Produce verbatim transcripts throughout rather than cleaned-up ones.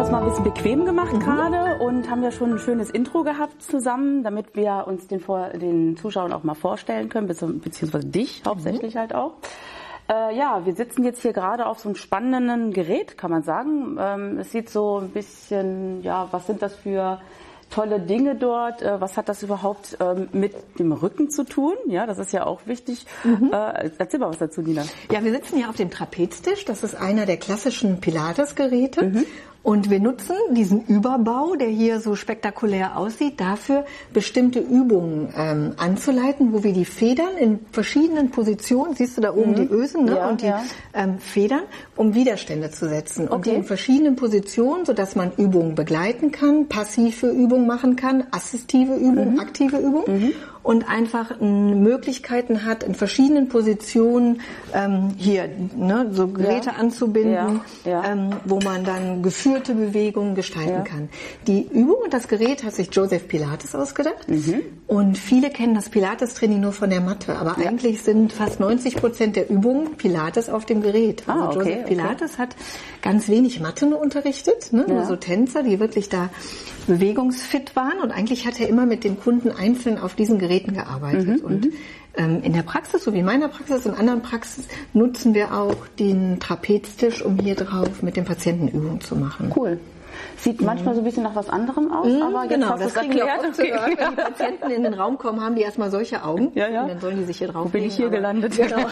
das mal ein bisschen bequem gemacht mhm. gerade und haben ja schon ein schönes Intro gehabt zusammen, damit wir uns den, vor, den Zuschauern auch mal vorstellen können, beziehungsweise dich hauptsächlich mhm. halt auch. Äh, ja, wir sitzen jetzt hier gerade auf so einem spannenden Gerät, kann man sagen. Ähm, es sieht so ein bisschen, ja, was sind das für tolle Dinge dort? Äh, was hat das überhaupt ähm, mit dem Rücken zu tun? Ja, das ist ja auch wichtig. Mhm. Äh, erzähl mal was dazu, Nina. Ja, wir sitzen hier auf dem Trapeztisch. Das ist einer der klassischen Pilates-Geräte. Mhm. Und wir nutzen diesen Überbau, der hier so spektakulär aussieht, dafür bestimmte Übungen ähm, anzuleiten, wo wir die Federn in verschiedenen Positionen, siehst du da oben mhm. die Ösen ne? ja, und die ja. ähm, Federn, um Widerstände zu setzen. Und okay. die in verschiedenen Positionen, sodass man Übungen begleiten kann, passive Übungen machen kann, assistive Übungen, mhm. aktive Übungen. Mhm. Und einfach Möglichkeiten hat, in verschiedenen Positionen ähm, hier ne, so Geräte ja. anzubinden, ja. Ja. Ähm, wo man dann geführte Bewegungen gestalten ja. kann. Die Übung und das Gerät hat sich Joseph Pilates ausgedacht. Mhm. Und viele kennen das Pilates-Training nur von der Matte. Aber ja. eigentlich sind fast neunzig Prozent der Übungen Pilates auf dem Gerät. Ah, also okay, Joseph Pilates okay. hat ganz wenig Mathe nur unterrichtet. Ne? Ja. Nur so Tänzer, die wirklich da bewegungsfit waren. Und eigentlich hat er immer mit den Kunden einzeln auf diesen Geräten gearbeitet. Mhm, und ähm, in der Praxis, so wie in meiner Praxis und anderen Praxis, nutzen wir auch den Trapeztisch, um hier drauf mit den Patienten Übungen zu machen. Cool. Sieht mhm. manchmal so ein bisschen nach was anderem aus, mhm, aber jetzt genau, hast das du es erklärt. Auch okay. Wenn die Patienten in den Raum kommen, haben die erstmal solche Augen. Ja, ja. Und dann sollen die sich hier drauf Wo bin ich hier aber, gelandet? Genau.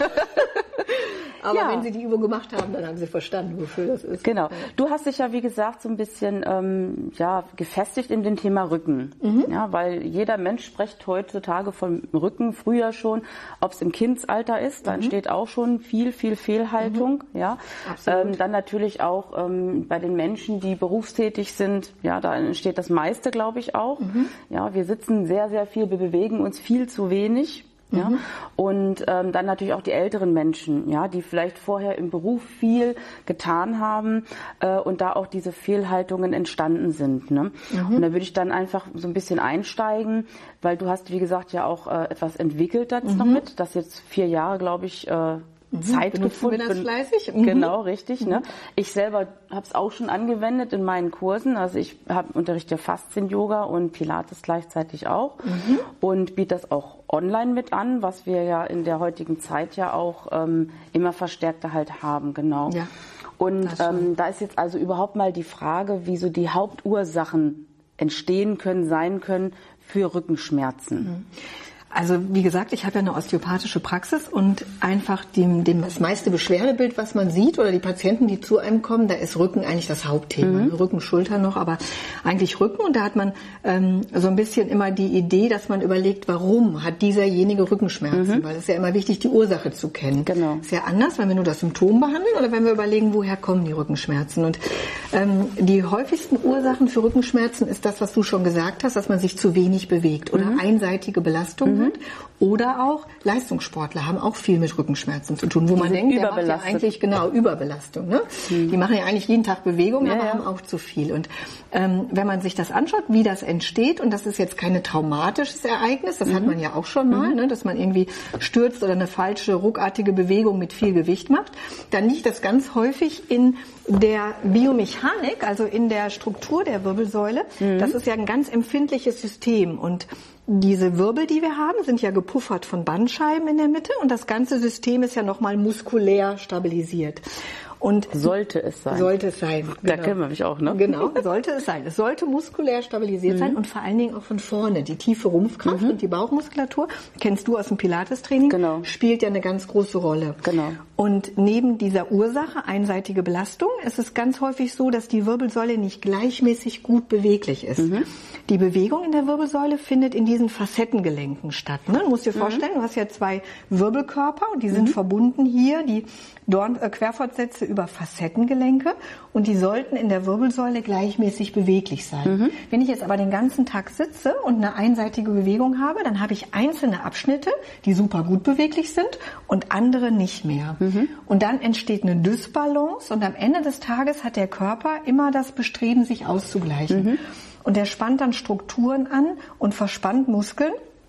Aber ja. wenn Sie die Übung gemacht haben, dann haben Sie verstanden, wofür das ist. Genau. Du hast dich ja, wie gesagt, so ein bisschen ähm, ja, gefestigt in dem Thema Rücken. Mhm. Ja, weil jeder Mensch spricht heutzutage vom Rücken, früher schon, ob es im Kindsalter ist, da mhm. entsteht auch schon viel, viel Fehlhaltung. Mhm. Ja. Ähm, dann natürlich auch ähm, bei den Menschen, die berufstätig sind, ja, da entsteht das meiste, glaube ich, auch. Mhm. Ja, wir sitzen sehr, sehr viel, wir bewegen uns viel zu wenig. Ja, mhm. und ähm, dann natürlich auch die älteren Menschen, ja, die vielleicht vorher im Beruf viel getan haben äh, und da auch diese Fehlhaltungen entstanden sind. Ne? Mhm. Und da würde ich dann einfach so ein bisschen einsteigen, weil du hast, wie gesagt, ja auch äh, etwas entwickelt jetzt mhm. noch mit, das jetzt vier Jahre, glaube ich, äh, Zeit Benutzen gefunden. Wir das fleißig? Mhm. Genau, richtig. Mhm. Ne? Ich selber habe es auch schon angewendet in meinen Kursen. Also ich habe unterrichte Faszien-Yoga und Pilates gleichzeitig auch mhm. und biete das auch online mit an, was wir ja in der heutigen Zeit ja auch ähm, immer verstärkter halt haben. Genau. Ja, und ähm, da ist jetzt also überhaupt mal die Frage, wie so die Hauptursachen entstehen können, sein können für Rückenschmerzen. Mhm. Also wie gesagt, ich habe ja eine osteopathische Praxis und einfach dem, dem das meiste Beschwerdebild, was man sieht oder die Patienten, die zu einem kommen, da ist Rücken eigentlich das Hauptthema. Mhm. Rücken, Schulter noch, aber eigentlich Rücken. Und da hat man ähm, so ein bisschen immer die Idee, dass man überlegt, warum hat dieserjenige Rückenschmerzen? Mhm. Weil es ist ja immer wichtig, die Ursache zu kennen. Genau. Ist ja anders, wenn wir nur das Symptom behandeln oder wenn wir überlegen, woher kommen die Rückenschmerzen. Und ähm, die häufigsten Ursachen für Rückenschmerzen ist das, was du schon gesagt hast, dass man sich zu wenig bewegt oder mhm. einseitige Belastung. Mhm. Oder auch Leistungssportler haben auch viel mit Rückenschmerzen zu tun, wo man denkt, der macht ja eigentlich genau Überbelastung. Ne? Mhm. Die machen ja eigentlich jeden Tag Bewegung, ja, aber ja. haben auch zu viel. Und ähm, wenn man sich das anschaut, wie das entsteht, und das ist jetzt kein traumatisches Ereignis, das mhm. hat man ja auch schon mal, mhm. ne, dass man irgendwie stürzt oder eine falsche, ruckartige Bewegung mit viel Gewicht macht, dann liegt das ganz häufig in der Biomechanik, also in der Struktur der Wirbelsäule. Mhm. Das ist ja ein ganz empfindliches System und diese Wirbel, die wir haben, sind ja gepuffert von Bandscheiben in der Mitte und das ganze System ist ja nochmal muskulär stabilisiert. Und sollte es sein. Sollte es sein. Genau. Da kennen wir mich auch, ne? Genau, sollte es sein. Es sollte muskulär stabilisiert mhm. sein und vor allen Dingen auch von vorne. Die tiefe Rumpfkraft mhm. und die Bauchmuskulatur, kennst du aus dem Pilates-Training, genau. spielt ja eine ganz große Rolle. Genau. Und neben dieser Ursache, einseitige Belastung, ist es ganz häufig so, dass die Wirbelsäule nicht gleichmäßig gut beweglich ist. Mhm. Die Bewegung in der Wirbelsäule findet in diesen Facettengelenken statt. Ne? Du musst dir vorstellen, mhm. du hast ja zwei Wirbelkörper und die sind mhm. verbunden hier, die Dorn, äh, Querfortsätze über Facettengelenke und die sollten in der Wirbelsäule gleichmäßig beweglich sein. Mhm. Wenn ich jetzt aber den ganzen Tag sitze und eine einseitige Bewegung habe, dann habe ich einzelne Abschnitte, die super gut beweglich sind und andere nicht mehr. Mhm. Und dann entsteht eine Dysbalance und am Ende des Tages hat der Körper immer das Bestreben, sich auszugleichen. Mhm. Und er spannt dann Strukturen an und verspannt Muskeln.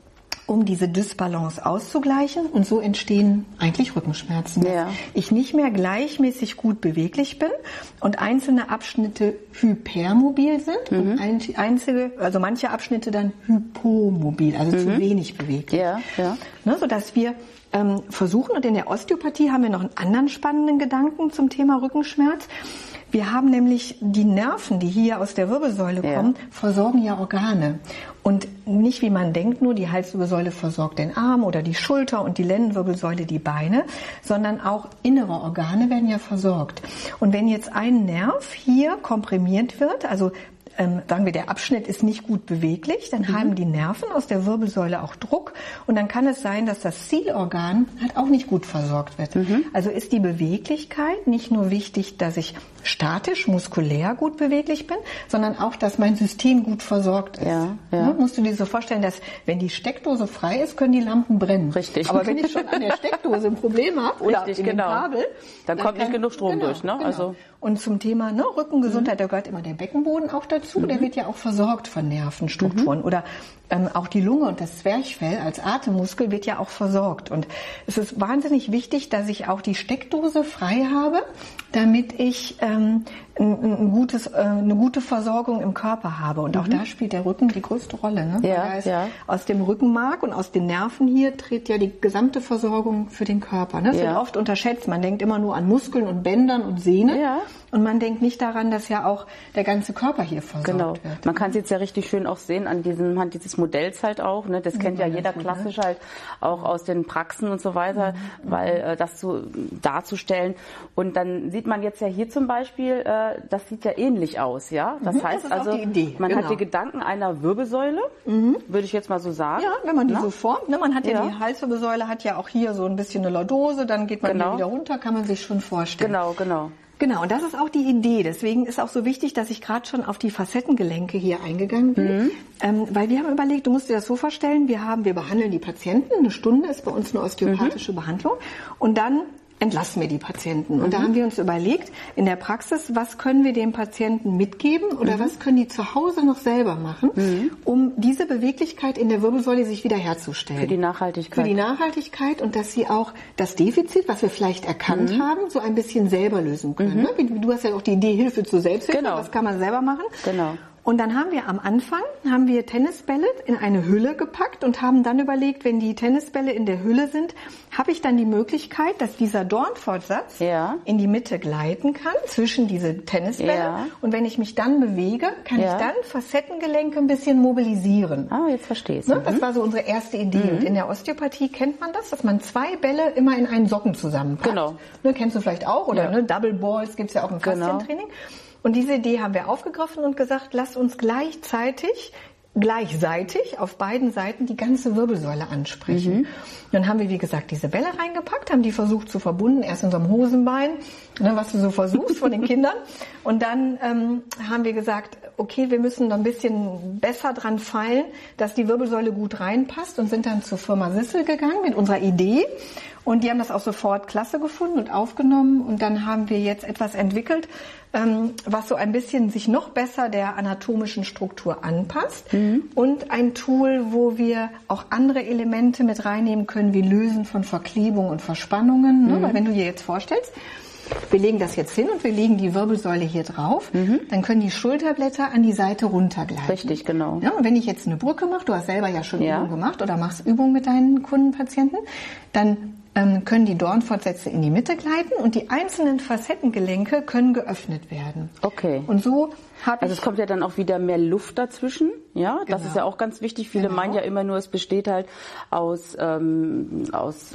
um diese Dysbalance auszugleichen. Und so entstehen eigentlich Rückenschmerzen. Ja. Ich nicht mehr gleichmäßig gut beweglich bin und einzelne Abschnitte hypermobil sind mhm. und ein, einzige, also manche Abschnitte dann hypomobil, also mhm. zu wenig beweglich. Ja, ja. Ne, sodass wir ähm, versuchen, und in der Osteopathie haben wir noch einen anderen spannenden Gedanken zum Thema Rückenschmerz. Wir haben nämlich die Nerven, die hier aus der Wirbelsäule ja. kommen, versorgen ja Organe. Und nicht wie man denkt, nur die Halswirbelsäule versorgt den Arm oder die Schulter und die Lendenwirbelsäule die Beine, sondern auch innere Organe werden ja versorgt. Und wenn jetzt ein Nerv hier komprimiert wird, also Ähm, sagen wir, der Abschnitt ist nicht gut beweglich, dann mhm. haben die Nerven aus der Wirbelsäule auch Druck und dann kann es sein, dass das Zielorgan halt auch nicht gut versorgt wird. Mhm. Also ist die Beweglichkeit nicht nur wichtig, dass ich statisch, muskulär gut beweglich bin, sondern auch, dass mein System gut versorgt ist. Ja, ja. Ja, musst du dir so vorstellen, dass wenn die Steckdose frei ist, können die Lampen brennen. Richtig. Aber wenn ich schon an der Steckdose ein Problem habe oder Richtig, in genau. dem Kabel, dann, dann kommt kann, nicht genug Strom genau, durch. Ne? Genau. Also Und zum Thema ne, Rückengesundheit, mhm. da gehört immer der Beckenboden auch dazu. Mhm. Der wird ja auch versorgt von Nervenstrukturen. Mhm. Oder ähm, auch die Lunge und das Zwerchfell als Atemmuskel wird ja auch versorgt. Und es ist wahnsinnig wichtig, dass ich auch die Steckdose frei habe, damit ich ähm, ein, ein gutes, äh, eine gute Versorgung im Körper habe. Und auch mhm. da spielt der Rücken die größte Rolle. Ne? Ja, da ist ja. Aus dem Rückenmark und aus den Nerven hier tritt ja die gesamte Versorgung für den Körper. Ne? Das ja. wird oft unterschätzt. Man denkt immer nur an Muskeln und Bändern und Sehnen. Ja. Und man denkt nicht daran, dass ja auch der ganze Körper hier versorgt genau. wird. Man kann es jetzt ja richtig schön auch sehen an diesem, an dieses Modells halt auch. Ne? Das kennt ja, ja jeder gut, klassisch ne? halt auch aus den Praxen und so weiter, mhm. weil äh, das so darzustellen. Und dann sieht man jetzt ja hier zum Beispiel, äh, das sieht ja ähnlich aus, ja. Das mhm, heißt das ist also, auch die Idee. man genau. hat die Gedanken einer Wirbelsäule, mhm. würde ich jetzt mal so sagen. Ja, wenn man die Na? so formt. Ne? Man hat ja, ja die Halswirbelsäule, hat ja auch hier so ein bisschen eine Lordose, dann geht man genau. hier wieder runter, kann man sich schon vorstellen. Genau, genau. Genau, und das ist auch die Idee. Deswegen ist auch so wichtig, dass ich gerade schon auf die Facettengelenke hier eingegangen bin. Mhm. Ähm, weil wir haben überlegt, du musst dir das so vorstellen, wir haben, wir behandeln die Patienten, eine Stunde ist bei uns eine osteopathische mhm. Behandlung. Und dann entlassen wir die Patienten. Und mhm. da haben wir uns überlegt, in der Praxis, was können wir dem Patienten mitgeben oder mhm. was können die zu Hause noch selber machen, mhm. um diese Beweglichkeit in der Wirbelsäule sich wieder herzustellen. Für die Nachhaltigkeit. Für die Nachhaltigkeit und dass sie auch das Defizit, was wir vielleicht erkannt mhm. haben, so ein bisschen selber lösen können. Mhm. Ne? Du hast ja auch die Idee Hilfe zur Selbsthilfe, genau. was kann man selber machen. Genau. Und dann haben wir am Anfang, haben wir Tennisbälle in eine Hülle gepackt und haben dann überlegt, wenn die Tennisbälle in der Hülle sind, habe ich dann die Möglichkeit, dass dieser Dornfortsatz ja. in die Mitte gleiten kann, zwischen diese Tennisbälle. Ja. Und wenn ich mich dann bewege, kann ja. ich dann Facettengelenke ein bisschen mobilisieren. Ah, jetzt verstehe ich. Ne? Das war so unsere erste Idee. Mhm. Und in der Osteopathie kennt man das, dass man zwei Bälle immer in einen Socken zusammenpackt. Genau. Ne, kennst du vielleicht auch? Oder ja. ne, Double Balls gibt's ja auch im Faszientraining. Genau. Und diese Idee haben wir aufgegriffen und gesagt, lasst uns gleichzeitig, gleichseitig auf beiden Seiten die ganze Wirbelsäule ansprechen. Mhm. Dann haben wir, wie gesagt, diese Bälle reingepackt, haben die versucht zu verbunden, erst in so einem Hosenbein, ne, was du so versuchst von den Kindern. Und dann ähm, haben wir gesagt, okay, wir müssen noch ein bisschen besser dran feilen, dass die Wirbelsäule gut reinpasst und sind dann zur Firma Sissel gegangen mit unserer Idee. Und die haben das auch sofort klasse gefunden und aufgenommen. Und dann haben wir jetzt etwas entwickelt, ähm, was so ein bisschen sich noch besser der anatomischen Struktur anpasst. Mhm. Und ein Tool, wo wir auch andere Elemente mit reinnehmen können, wie Lösen von Verklebung und Verspannungen. Mhm. Ne? Weil wenn du dir jetzt vorstellst, wir legen das jetzt hin und wir legen die Wirbelsäule hier drauf, mhm. dann können die Schulterblätter an die Seite runtergleiten. Richtig, genau. Ja, und wenn ich jetzt eine Brücke mache, du hast selber ja schon ja. Übungen gemacht oder machst Übungen mit deinen Kundenpatienten, dann ähm, können die Dornfortsätze in die Mitte gleiten und die einzelnen Facettengelenke können geöffnet werden. Okay. Und so habe Also es kommt ja dann auch wieder mehr Luft dazwischen, ja, das Genau. ist ja auch ganz wichtig. Viele Genau. meinen ja immer nur, es besteht halt aus, ähm, aus,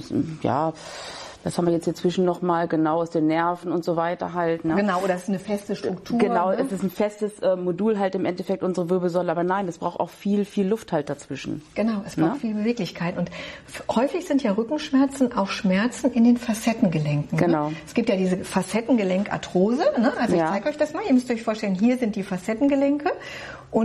ja, das haben wir jetzt hier zwischen nochmal, genau, aus den Nerven und so weiter halt. Ne? Genau, oder es ist eine feste Struktur. Genau, ne? es ist ein festes äh, Modul halt im Endeffekt, unsere Wirbelsäule. Aber nein, es braucht auch viel, viel Luft halt dazwischen. Genau, es braucht ne? viel Beweglichkeit. Und häufig sind ja Rückenschmerzen auch Schmerzen in den Facettengelenken. Genau. Ne? Es gibt ja diese Facettengelenkarthrose. Ne? Also ja. ich zeige euch das mal. Ihr müsst euch vorstellen, hier sind die Facettengelenke. Und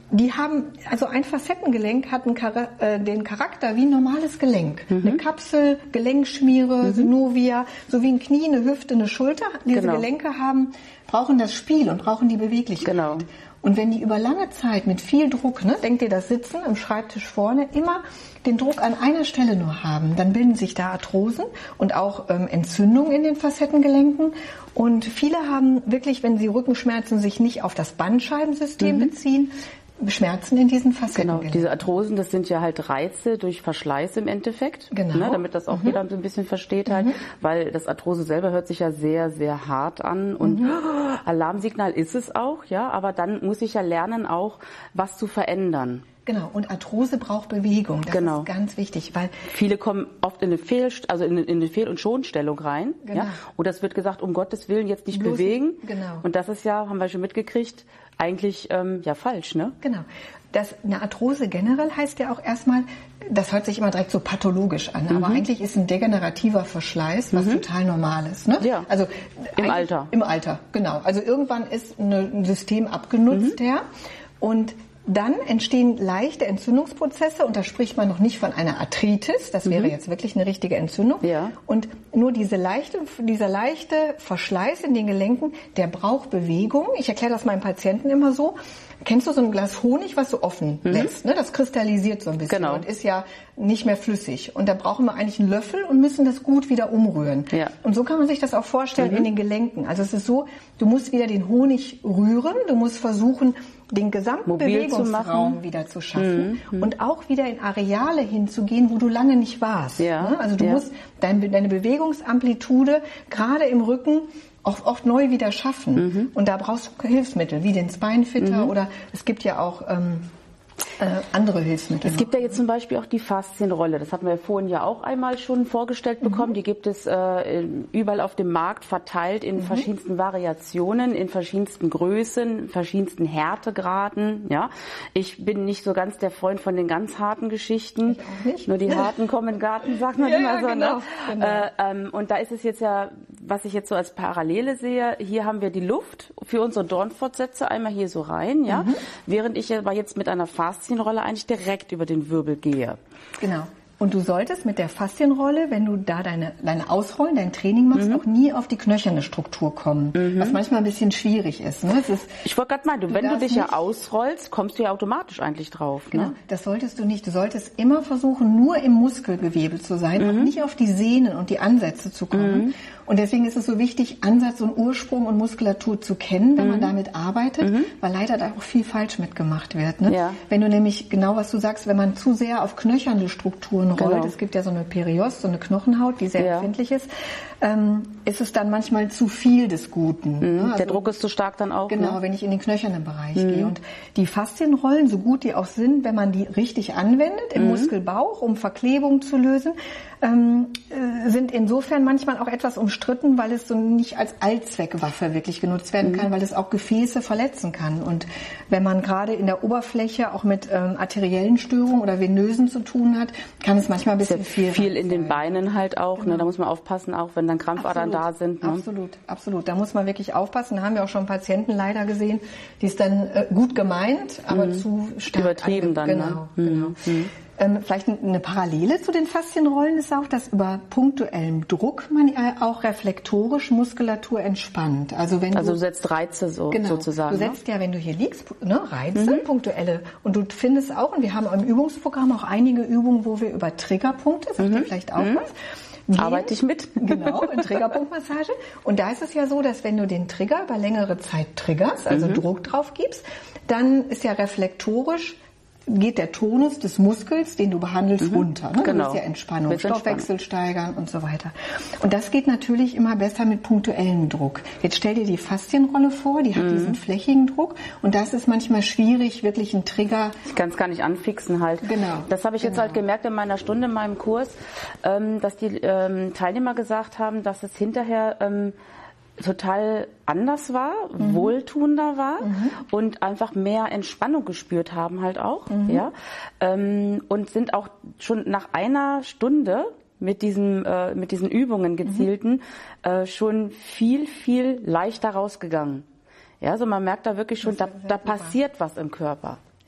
die haben, also ein Facettengelenk hat einen, äh, den Charakter wie ein normales Gelenk. Mhm. Eine Kapsel, Gelenkschmiere, mhm. Synovia, so wie ein Knie, eine Hüfte, eine Schulter. Diese genau. Gelenke haben, brauchen das Spiel und brauchen die Beweglichkeit. Genau. Und wenn die über lange Zeit mit viel Druck, ne, denkt ihr das Sitzen am Schreibtisch vorne, immer den Druck an einer Stelle nur haben, dann bilden sich da Arthrosen und auch ähm, Entzündungen in den Facettengelenken. Und viele haben wirklich, wenn sie Rückenschmerzen sich nicht auf das Bandscheibensystem mhm. beziehen, Schmerzen in diesen Facettengelenken. Genau, diese Arthrosen, das sind ja halt Reize durch Verschleiß im Endeffekt, genau. ne, damit das auch mhm. jeder so ein bisschen versteht halt, mhm. weil das Arthrose selber hört sich ja sehr, sehr hart an und mhm. Alarmsignal ist es auch, ja, aber dann muss ich ja lernen auch, was zu verändern. Genau, und Arthrose braucht Bewegung, das genau. ist ganz wichtig, weil viele kommen oft in eine Fehl, also in eine Fehl- und Schonstellung rein, genau. ja, und das wird gesagt, um Gottes Willen jetzt nicht Bloß bewegen, genau. und das ist ja, haben wir schon mitgekriegt, eigentlich ähm, ja falsch, ne? Genau. Das, eine Arthrose generell heißt ja auch erstmal, das hört sich immer direkt so pathologisch an, mhm. aber eigentlich ist ein degenerativer Verschleiß was mhm. total Normales. Ne? Ja. Also im Alter. Im Alter, genau. Also irgendwann ist eine, ein System abgenutzt, mhm. ja, und dann entstehen leichte Entzündungsprozesse und da spricht man noch nicht von einer Arthritis, das wäre mhm. jetzt wirklich eine richtige Entzündung. Ja. Und nur diese leichte, dieser leichte Verschleiß in den Gelenken, der braucht Bewegung. Ich erkläre das meinen Patienten immer so. Kennst du so ein Glas Honig, was du offen mhm. lässt? Ne? Das kristallisiert so ein bisschen genau. und ist ja nicht mehr flüssig. Und da brauchen wir eigentlich einen Löffel und müssen das gut wieder umrühren. Ja. Und so kann man sich das auch vorstellen mhm. in den Gelenken. Also es ist so, du musst wieder den Honig rühren, du musst versuchen, den gesamten Mobil Bewegungsraum wieder zu schaffen mhm. und auch wieder in Areale hinzugehen, wo du lange nicht warst. Ja. Ne? Also du ja. musst dein, deine Bewegungsamplitude gerade im Rücken auch oft neu wieder schaffen. Mhm. Und da brauchst du Hilfsmittel, wie den Spinefitter mhm. oder es gibt ja auch ähm, äh, andere Hilfsmittel. Es gibt ja jetzt zum Beispiel auch die Faszienrolle. Das hatten wir vorhin ja auch einmal schon vorgestellt bekommen. Mhm. Die gibt es äh, überall auf dem Markt verteilt in mhm. verschiedensten Variationen, in verschiedensten Größen, verschiedensten Härtegraden. Ja, ich bin nicht so ganz der Freund von den ganz harten Geschichten. Ich auch nicht. Nur die harten kommen in den Garten, sagt man ja, immer ja, so. Genau, ne? genau. Äh, ähm, und da ist es jetzt ja, was ich jetzt so als Parallele sehe, hier haben wir die Luft für unsere Dornfortsätze einmal hier so rein, ja, mhm. während ich aber jetzt mit einer Faszienrolle eigentlich direkt über den Wirbel gehe. Genau. Und du solltest mit der Faszienrolle, wenn du da deine, deine Ausrollen, dein Training machst, mhm. auch nie auf die knöcherne Struktur kommen, mhm. was manchmal ein bisschen schwierig ist. Ne? Es ist ich wollte gerade meinen, du, wenn du dich ja ausrollst, kommst du ja automatisch eigentlich drauf. Genau, ne? Das solltest du nicht. Du solltest immer versuchen, nur im Muskelgewebe zu sein, mhm. und nicht auf die Sehnen und die Ansätze zu kommen. Mhm. Und deswegen ist es so wichtig, Ansatz und Ursprung und Muskulatur zu kennen, wenn mhm. man damit arbeitet, mhm. weil leider da auch viel falsch mitgemacht wird. Ne? Ja. Wenn du nämlich, genau was du sagst, wenn man zu sehr auf knöchernde Strukturen rollt, genau. es gibt ja so eine Perios, so eine Knochenhaut, die sehr ja. empfindlich ist, ähm, ist es dann manchmal zu viel des Guten. Mhm. Ne? Also, der Druck ist zu stark dann auch. Genau, ne? wenn ich in den knöchernen Bereich mhm. gehe. Und die Faszienrollen, so gut die auch sind, wenn man die richtig anwendet, im mhm. Muskelbauch, um Verklebung zu lösen, ähm, äh, sind insofern manchmal auch etwas umstritten, weil es so nicht als Allzweckwaffe wirklich genutzt werden mhm. kann, weil es auch Gefäße verletzen kann. Und wenn man gerade in der Oberfläche auch mit ähm, arteriellen Störungen oder venösen zu tun hat, kann es manchmal ein bisschen viel viel in den Beinen halt auch. Genau. Ne? Da muss man aufpassen, auch wenn dann Krampfadern absolut, da sind. Ne? Absolut, absolut. Da muss man wirklich aufpassen. Da haben wir auch schon Patienten leider gesehen, die es dann äh, gut gemeint, aber mhm. zu stark übertrieben dann. Genau, ne? genau. Mhm. Ähm, vielleicht eine Parallele zu den Faszienrollen ist auch, dass über punktuellem Druck man auch reflektorisch Muskulatur entspannt. Also wenn also du, du setzt Reize so, genau, sozusagen. Du setzt ne? ja, wenn du hier liegst, ne, Reize, mhm. punktuelle. Und du findest auch, und wir haben im Übungsprogramm auch einige Übungen, wo wir über Triggerpunkte, sagt mhm. ihr vielleicht auch mhm. was, Gehen. Arbeite ich mit. Genau, in Triggerpunktmassage. Und da ist es ja so, dass wenn du den Trigger über längere Zeit triggerst, also mhm. Druck drauf gibst, dann ist ja reflektorisch geht der Tonus des Muskels, den du behandelst, mhm. runter. Ne? Genau. Du willst ja Entspannung, Willst Stoffwechsel Entspannung. steigern und so weiter. Und das geht natürlich immer besser mit punktuellem Druck. Jetzt stell dir die Faszienrolle vor, die hat mhm. diesen flächigen Druck und das ist manchmal schwierig, wirklich einen Trigger... Ich kann es gar nicht anfixen halt. Genau. Das habe ich genau. jetzt halt gemerkt in meiner Stunde in meinem Kurs, dass die Teilnehmer gesagt haben, dass es hinterher... total anders war, mhm. wohltuender war mhm. und einfach mehr Entspannung gespürt haben halt auch, mhm. ja, ähm, und sind auch schon nach einer Stunde mit diesen äh, mit diesen Übungen gezielten mhm. äh, schon viel viel leichter rausgegangen. Ja, also man merkt da wirklich schon, da, da passiert was im Körper.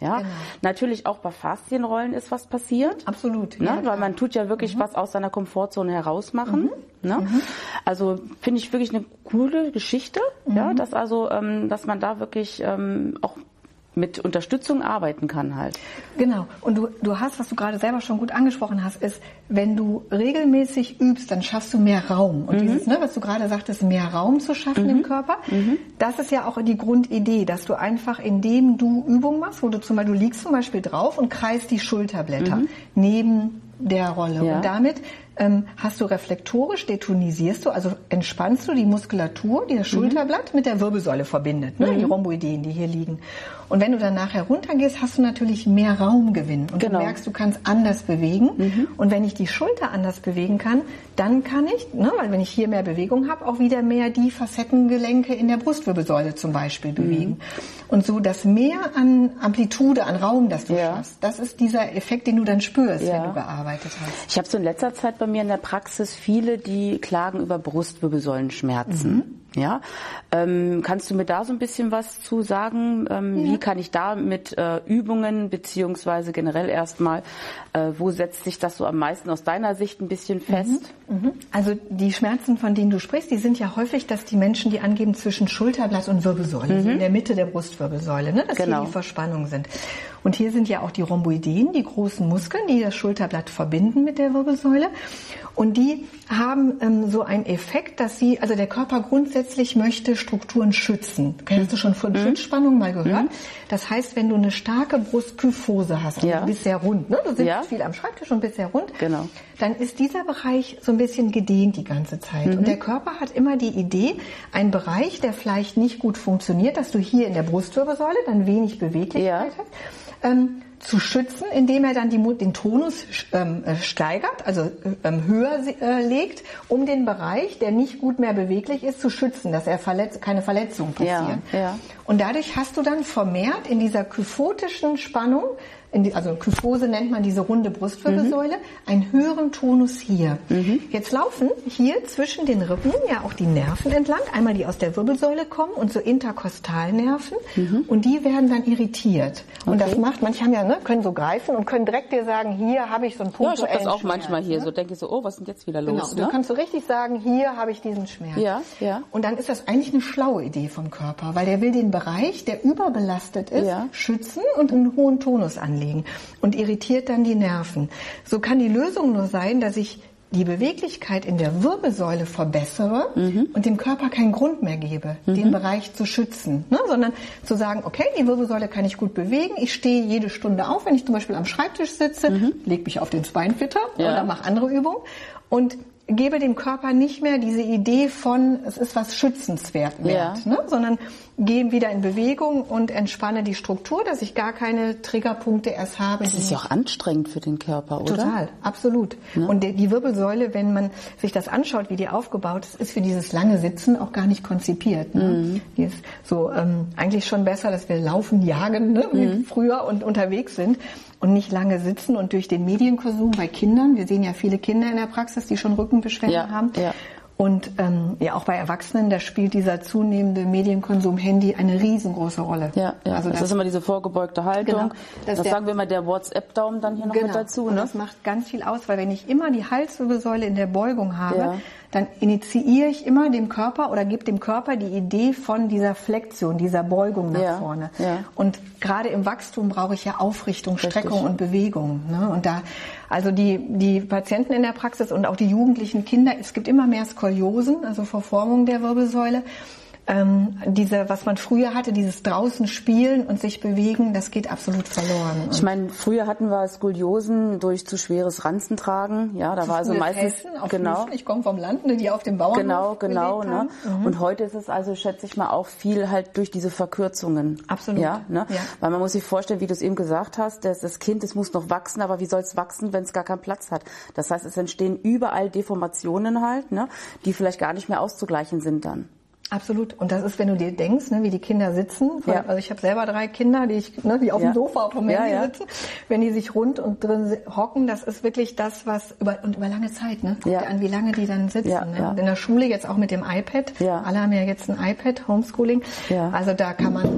Ja, genau. Natürlich auch bei Faszienrollen ist was passiert. Absolut. Ne? Ja, Weil man tut ja wirklich mhm. was aus seiner Komfortzone herausmachen. Mhm. Ne? Mhm. Also finde ich wirklich eine coole Geschichte, mhm. ja, dass also, ähm, dass man da wirklich ähm, auch mit Unterstützung arbeiten kann halt. Genau. Und du, du hast, was du gerade selber schon gut angesprochen hast, ist, wenn du regelmäßig übst, dann schaffst du mehr Raum. Und mhm. dieses, ne, was du gerade sagtest, mehr Raum zu schaffen mhm. im Körper, mhm. das ist ja auch die Grundidee, dass du einfach, indem du Übungen machst, wo du zum Beispiel, du liegst zum Beispiel drauf und kreist die Schulterblätter mhm. neben der Rolle. Ja. Und damit ähm, hast du reflektorisch, detonisierst du, also entspannst du die Muskulatur, die das Schulterblatt mhm. mit der Wirbelsäule verbindet, ne, mhm. die Rhomboideen, die hier liegen. Und wenn du dann nachher runtergehst, hast du natürlich mehr Raumgewinn. Und genau. du merkst, du kannst anders bewegen. Mhm. Und wenn ich die Schulter anders bewegen kann, dann kann ich, ne, weil wenn ich hier mehr Bewegung habe, auch wieder mehr die Facettengelenke in der Brustwirbelsäule zum Beispiel bewegen. Mhm. Und so das Mehr an Amplitude, an Raum, das du ja. schaffst, das ist dieser Effekt, den du dann spürst, ja. wenn du gearbeitet hast. Ich habe so in letzter Zeit bei mir in der Praxis viele, die klagen über Brustwirbelsäulenschmerzen. Mhm. Ja, ähm, kannst du mir da so ein bisschen was zu sagen? Ähm, ja. Wie kann ich da mit äh, Übungen beziehungsweise generell erstmal, äh, wo setzt sich das so am meisten aus deiner Sicht ein bisschen fest? Mhm. Mhm. Also die Schmerzen, von denen du sprichst, die sind ja häufig, dass die Menschen die angeben zwischen Schulterblatt und Wirbelsäule, mhm. so in der Mitte der Brustwirbelsäule, ne? dass genau. hier die Verspannungen sind. Und hier sind ja auch die Rhomboideen, die großen Muskeln, die das Schulterblatt verbinden mit der Wirbelsäule. Und die haben ähm, so einen Effekt, dass sie, also der Körper grundsätzlich möchte Strukturen schützen. Hast mhm. du schon von mhm. Schutzspannung mal gehört? Mhm. Das heißt, wenn du eine starke Brustkyphose hast, also ja. du bist sehr rund, ne? du sitzt ja. viel am Schreibtisch und bist sehr rund, genau. dann ist dieser Bereich so ein bisschen gedehnt die ganze Zeit. Mhm. Und der Körper hat immer die Idee, einen Bereich, der vielleicht nicht gut funktioniert, dass du hier in der Brustwirbelsäule dann wenig Beweglichkeit ja. hast, ähm, zu schützen, indem er dann die, den Tonus ähm, steigert, also ähm, höher äh, legt, um den Bereich, der nicht gut mehr beweglich ist, zu schützen, dass er verletz, keine Verletzungen passieren. Ja, ja. Und dadurch hast du dann vermehrt in dieser kyphotischen Spannung, in die, also Kyphose nennt man diese runde Brustwirbelsäule, mhm. einen höheren Tonus hier. Mhm. Jetzt laufen hier zwischen den Rippen ja auch die Nerven entlang, einmal die aus der Wirbelsäule kommen und so Interkostalnerven mhm. und die werden dann irritiert. Und okay. das macht, manche haben ja, ne, können so greifen und können direkt dir sagen, hier habe ich so einen punktuellen Ja, ich habe das auch Schmerz, manchmal hier, ne? so denke ich so, oh, was ist denn jetzt wieder los? Genau, ne? du kannst so richtig sagen, hier habe ich diesen Schmerz. Ja, ja. Und dann ist das eigentlich eine schlaue Idee vom Körper, weil der will den Bereich, der überbelastet ist, ja. schützen und einen hohen Tonus anlegen und irritiert dann die Nerven. So kann die Lösung nur sein, dass ich die Beweglichkeit in der Wirbelsäule verbessere mhm. und dem Körper keinen Grund mehr gebe, mhm. den Bereich zu schützen, ne? Sondern zu sagen, okay, die Wirbelsäule kann ich gut bewegen, ich stehe jede Stunde auf, wenn ich zum Beispiel am Schreibtisch sitze, mhm. lege mich auf den Spine-Fitter ja. oder mache andere Übungen und gebe dem Körper nicht mehr diese Idee von, es ist was schützenswert, ja. ne? sondern gehe wieder in Bewegung und entspanne die Struktur, dass ich gar keine Triggerpunkte erst habe. Das ist ja auch anstrengend für den Körper, oder? Total, absolut. Ja. Und die Wirbelsäule, wenn man sich das anschaut, wie die aufgebaut ist, ist für dieses lange Sitzen auch gar nicht konzipiert. Ne? Mhm. Die ist so ähm, eigentlich schon besser, dass wir laufen, jagen, ne? wie mhm. früher und unterwegs sind. Und nicht lange sitzen und durch den Medienkonsum bei Kindern, wir sehen ja viele Kinder in der Praxis, die schon Rückenbeschwerden ja, haben. Ja. Und ähm, ja auch bei Erwachsenen, da spielt dieser zunehmende Medienkonsum Handy eine riesengroße Rolle. Ja, ja. Also das, das ist immer diese vorgebeugte Haltung. Genau, das, das der, sagen wir mal der WhatsApp-Daumen dann hier noch genau. mit dazu. Ne? Und das macht ganz viel aus, weil wenn ich immer die Halswirbelsäule in der Beugung habe, ja. dann initiiere ich immer dem Körper oder gebe dem Körper die Idee von dieser Flexion, dieser Beugung nach ja, vorne. Ja. Und gerade im Wachstum brauche ich ja Aufrichtung, Richtig. Streckung und Bewegung. Ne? Und da, also die, die Patienten in der Praxis und auch die jugendlichen Kinder, es gibt immer mehr Skoliosen, also Verformung der Wirbelsäule. Ähm, diese, was man früher hatte, dieses draußen spielen und sich bewegen, das geht absolut verloren. Ich meine, früher hatten wir Skoliosen durch zu schweres Ranzentragen. Ja, da war also meistens genau. Füßen. Ich komme vom Land, ne, die auf dem Bauernhof Genau, genau. Ne? Mhm. Und heute ist es also, schätze ich mal, auch viel halt durch diese Verkürzungen. Absolut. Ja, ne? Ja. Weil man muss sich vorstellen, wie du es eben gesagt hast, dass das Kind, es muss noch wachsen, aber wie soll es wachsen, wenn es gar keinen Platz hat? Das heißt, es entstehen überall Deformationen halt, ne, die vielleicht gar nicht mehr auszugleichen sind dann. Absolut. Und das ist, wenn du dir denkst, ne, wie die Kinder sitzen. Ja. Also ich habe selber drei Kinder, die ich, ne, die auf ja. dem Sofa auf dem Handy ja, ja. sitzen. Wenn die sich rund und drin hocken, das ist wirklich das, was über und über lange Zeit. Ne, guck ja. dir an, wie lange die dann sitzen. Ja, ne? ja. Und in der Schule jetzt auch mit dem iPad. Ja. Alle haben ja jetzt ein iPad, Homeschooling. Ja. Also da kann man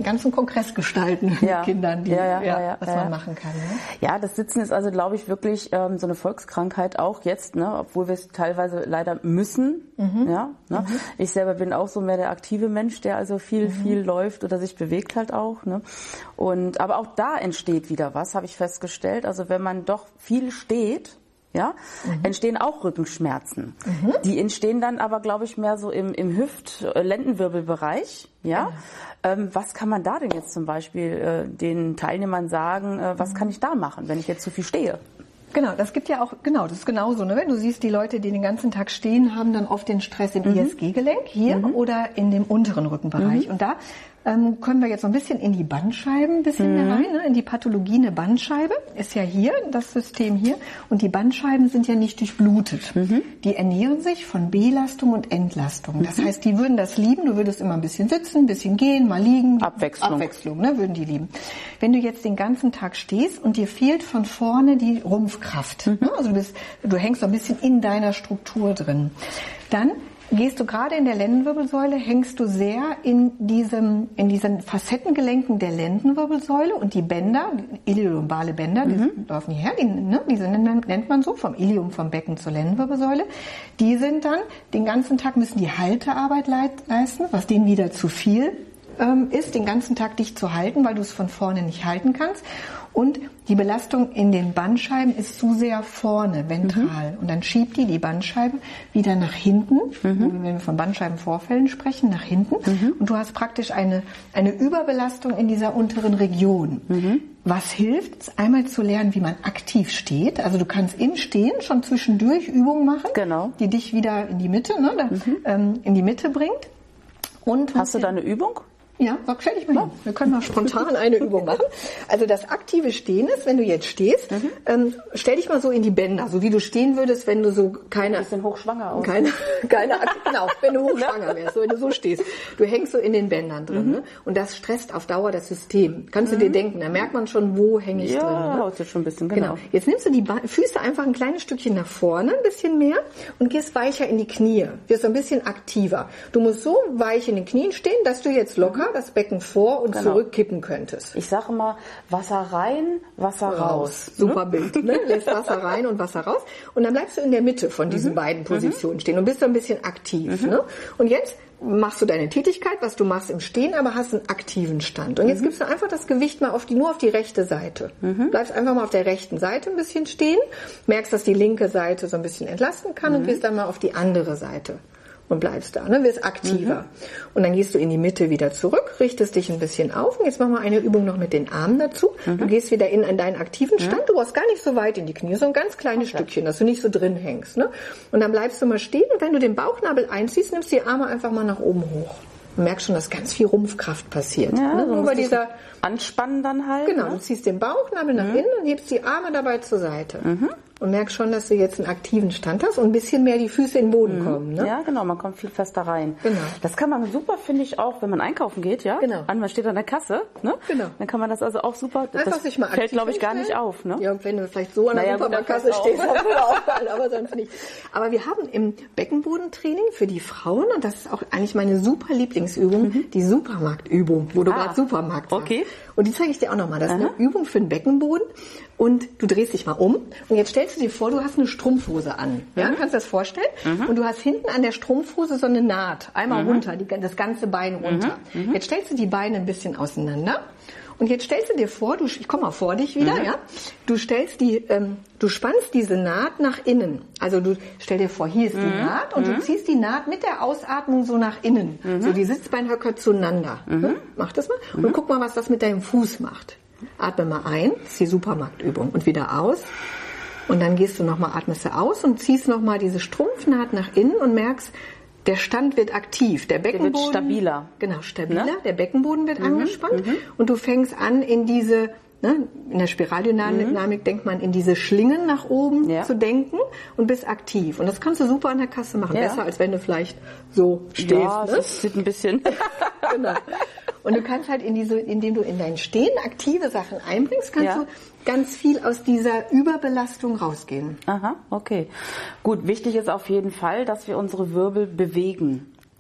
ganzen Kongress gestalten ja. mit Kindern, die, ja, ja, ja, ja, ja, was ja. man machen kann. Ne? Ja, das Sitzen ist also, glaube ich, wirklich ähm, so eine Volkskrankheit auch jetzt, ne, obwohl wir es teilweise leider müssen. Mhm. Ja, ne? Mhm. Ich selber bin auch so mehr der aktive Mensch, der also viel, mhm. viel läuft oder sich bewegt halt auch. Ne? Und aber auch da entsteht wieder was, habe ich festgestellt. Also wenn man doch viel steht, ja, mhm. entstehen auch Rückenschmerzen. Mhm. Die entstehen dann aber, glaube ich, mehr so im, im Hüft-Lendenwirbelbereich. Ja, mhm. ähm, was kann man da denn jetzt zum Beispiel äh, den Teilnehmern sagen? Äh, was mhm. kann ich da machen, wenn ich jetzt zu viel stehe? Genau, das gibt ja auch, genau, das ist genauso. Ne? Wenn du siehst, die Leute, die den ganzen Tag stehen, haben dann oft den Stress im mhm. I S G-Gelenk hier mhm. oder in dem unteren Rückenbereich. Mhm. Und da ähm, können wir jetzt so ein bisschen in die Bandscheiben ein bisschen mhm. mehr rein, ne? In die Pathologie. Eine Bandscheibe ist ja hier, das System hier. Und die Bandscheiben sind ja nicht durchblutet. Mhm. Die ernähren sich von Belastung und Entlastung. Das mhm. heißt, die würden das lieben. Du würdest immer ein bisschen sitzen, ein bisschen gehen, mal liegen. Abwechslung. Abwechslung, ne? Würden die lieben. Wenn du jetzt den ganzen Tag stehst und dir fehlt von vorne die Rumpfkraft, mhm. ne? Also du, bist, du hängst so ein bisschen in deiner Struktur drin, dann gehst du gerade in der Lendenwirbelsäule, hängst du sehr in diesem, in diesen Facettengelenken der Lendenwirbelsäule und die Bänder, iliolumbale Bänder, die mhm. laufen hierher, die, ne, diese nennt man so, vom Ilium, vom Becken zur Lendenwirbelsäule. Die sind dann, den ganzen Tag müssen die Haltearbeit leisten, was denen wieder zu viel ähm, ist, den ganzen Tag dich zu halten, weil du es von vorne nicht halten kannst. Und die Belastung in den Bandscheiben ist zu sehr vorne, ventral. Mhm. Und dann schiebt die die Bandscheiben wieder nach hinten, mhm. wenn wir von Bandscheibenvorfällen sprechen, nach hinten. Mhm. Und du hast praktisch eine, eine Überbelastung in dieser unteren Region. Mhm. Was hilft, ist einmal zu lernen, wie man aktiv steht. Also du kannst im Stehen schon zwischendurch Übungen machen, genau. die dich wieder in die Mitte, ne, da, mhm. ähm, in die Mitte bringt. Und hast du da eine Übung? Ja, stell dich mal hin. Wir können mal spontan eine Übung machen. Also das aktive Stehen ist, wenn du jetzt stehst, mhm. ähm, stell dich mal so in die Bänder, so wie du stehen würdest, wenn du so keine... Ein bisschen hochschwanger aus. Keine, keine, genau, wenn du hochschwanger wärst, so wenn du so stehst. Du hängst so in den Bändern drin, mhm. ne? Und das stresst auf Dauer das System. Kannst mhm. du dir denken, da merkt man schon, wo hänge ich ja, drin. Ja, ne? haut jetzt schon ein bisschen, genau. genau. Jetzt nimmst du die ba- Füße einfach ein kleines Stückchen nach vorne, ein bisschen mehr und gehst weicher in die Knie. Wirst ein bisschen aktiver. Du musst so weich in den Knien stehen, dass du jetzt locker das Becken vor und genau. zurückkippen könntest. Ich sage immer, Wasser rein, Wasser raus. raus. Super ne? Bild. Ne? Lässt Wasser rein und Wasser raus. Und dann bleibst du in der Mitte von diesen mhm. beiden Positionen mhm. stehen und bist so ein bisschen aktiv. Mhm. Ne? Und jetzt machst du deine Tätigkeit, was du machst im Stehen, aber hast einen aktiven Stand. Und jetzt mhm. gibst du einfach das Gewicht mal auf die, nur auf die rechte Seite. Mhm. Bleibst einfach mal auf der rechten Seite ein bisschen stehen, merkst, dass die linke Seite so ein bisschen entlasten kann mhm. und gehst dann mal auf die andere Seite. Und bleibst da, ne? Wirst aktiver. Mhm. Und dann gehst du in die Mitte wieder zurück, richtest dich ein bisschen auf. Und jetzt machen wir eine Übung noch mit den Armen dazu. Mhm. Du gehst wieder in, in deinen aktiven Stand. Mhm. Du brauchst gar nicht so weit in die Knie, so ein ganz kleines okay. Stückchen, dass du nicht so drin hängst. Ne? Und dann bleibst du mal stehen. Und wenn du den Bauchnabel einziehst, nimmst du die Arme einfach mal nach oben hoch. Du merkst schon, dass ganz viel Rumpfkraft passiert. Ja, ne? So bei dieser Anspannen dann halt. Genau, ne? du ziehst den Bauchnabel nach mhm. innen und hebst die Arme dabei zur Seite. Mhm. Und merkst schon, dass du jetzt einen aktiven Stand hast und ein bisschen mehr die Füße in den Boden mhm. kommen. Ne? Ja, genau, man kommt viel fester rein. Genau. Das kann man super, finde ich, auch, wenn man einkaufen geht, ja? Genau. An, man steht an der Kasse, ne? Genau. Dann kann man das also auch super, das Einfach sich mal fällt, glaube ich, gar nicht auf, ne? Ja, und wenn du vielleicht so an der naja, Supermarktkasse stehst, dann würde auch fallen, aber sonst nicht. Aber wir haben im Beckenbodentraining für die Frauen, und das ist auch eigentlich meine super Lieblingsübung, mhm. die Supermarktübung, wo du ah, gerade Supermarkt sagst. Okay. Und die zeige ich dir auch nochmal. Das ist Aha. eine Übung für den Beckenboden. Und du drehst dich mal um. Und jetzt stellst du dir vor, du hast eine Strumpfhose an. Ja, mhm. kannst du das vorstellen? Mhm. Und du hast hinten an der Strumpfhose so eine Naht. Einmal mhm. runter, die, das ganze Bein runter. Mhm. Jetzt stellst du die Beine ein bisschen auseinander. Und jetzt stellst du dir vor, du, ich komme mal vor dich wieder, mhm. ja. Du stellst die, ähm, du spannst diese Naht nach innen. Also du stell dir vor, hier ist die mhm. Naht und mhm. du ziehst die Naht mit der Ausatmung so nach innen. Mhm. So die Sitzbeinhöcker zueinander. Mhm. Hm? Mach das mal. Mhm. Und guck mal, was das mit deinem Fuß macht. Atme mal ein, das ist die Supermarktübung. Und wieder aus. Und dann gehst du nochmal, atmest du aus und ziehst nochmal diese Strumpfnaht nach innen und merkst, der Stand wird aktiv, der Beckenboden der wird stabiler. Genau, stabiler. Ne? Der Beckenboden wird mhm, angespannt mhm. und du fängst an in diese, ne, in der Spiraldynamik mhm. denkt man in diese Schlingen nach oben ja. zu denken und bist aktiv. Und das kannst du super an der Kasse machen, ja. besser als wenn du vielleicht so stehst. Ja, ne? das sieht ein bisschen. Genau. Und du kannst halt in diese, indem du in dein Stehen aktive Sachen einbringst, kannst ja. du ganz viel aus dieser Überbelastung rausgehen. Aha, okay. Gut, wichtig ist auf jeden Fall, dass wir unsere Wirbel bewegen.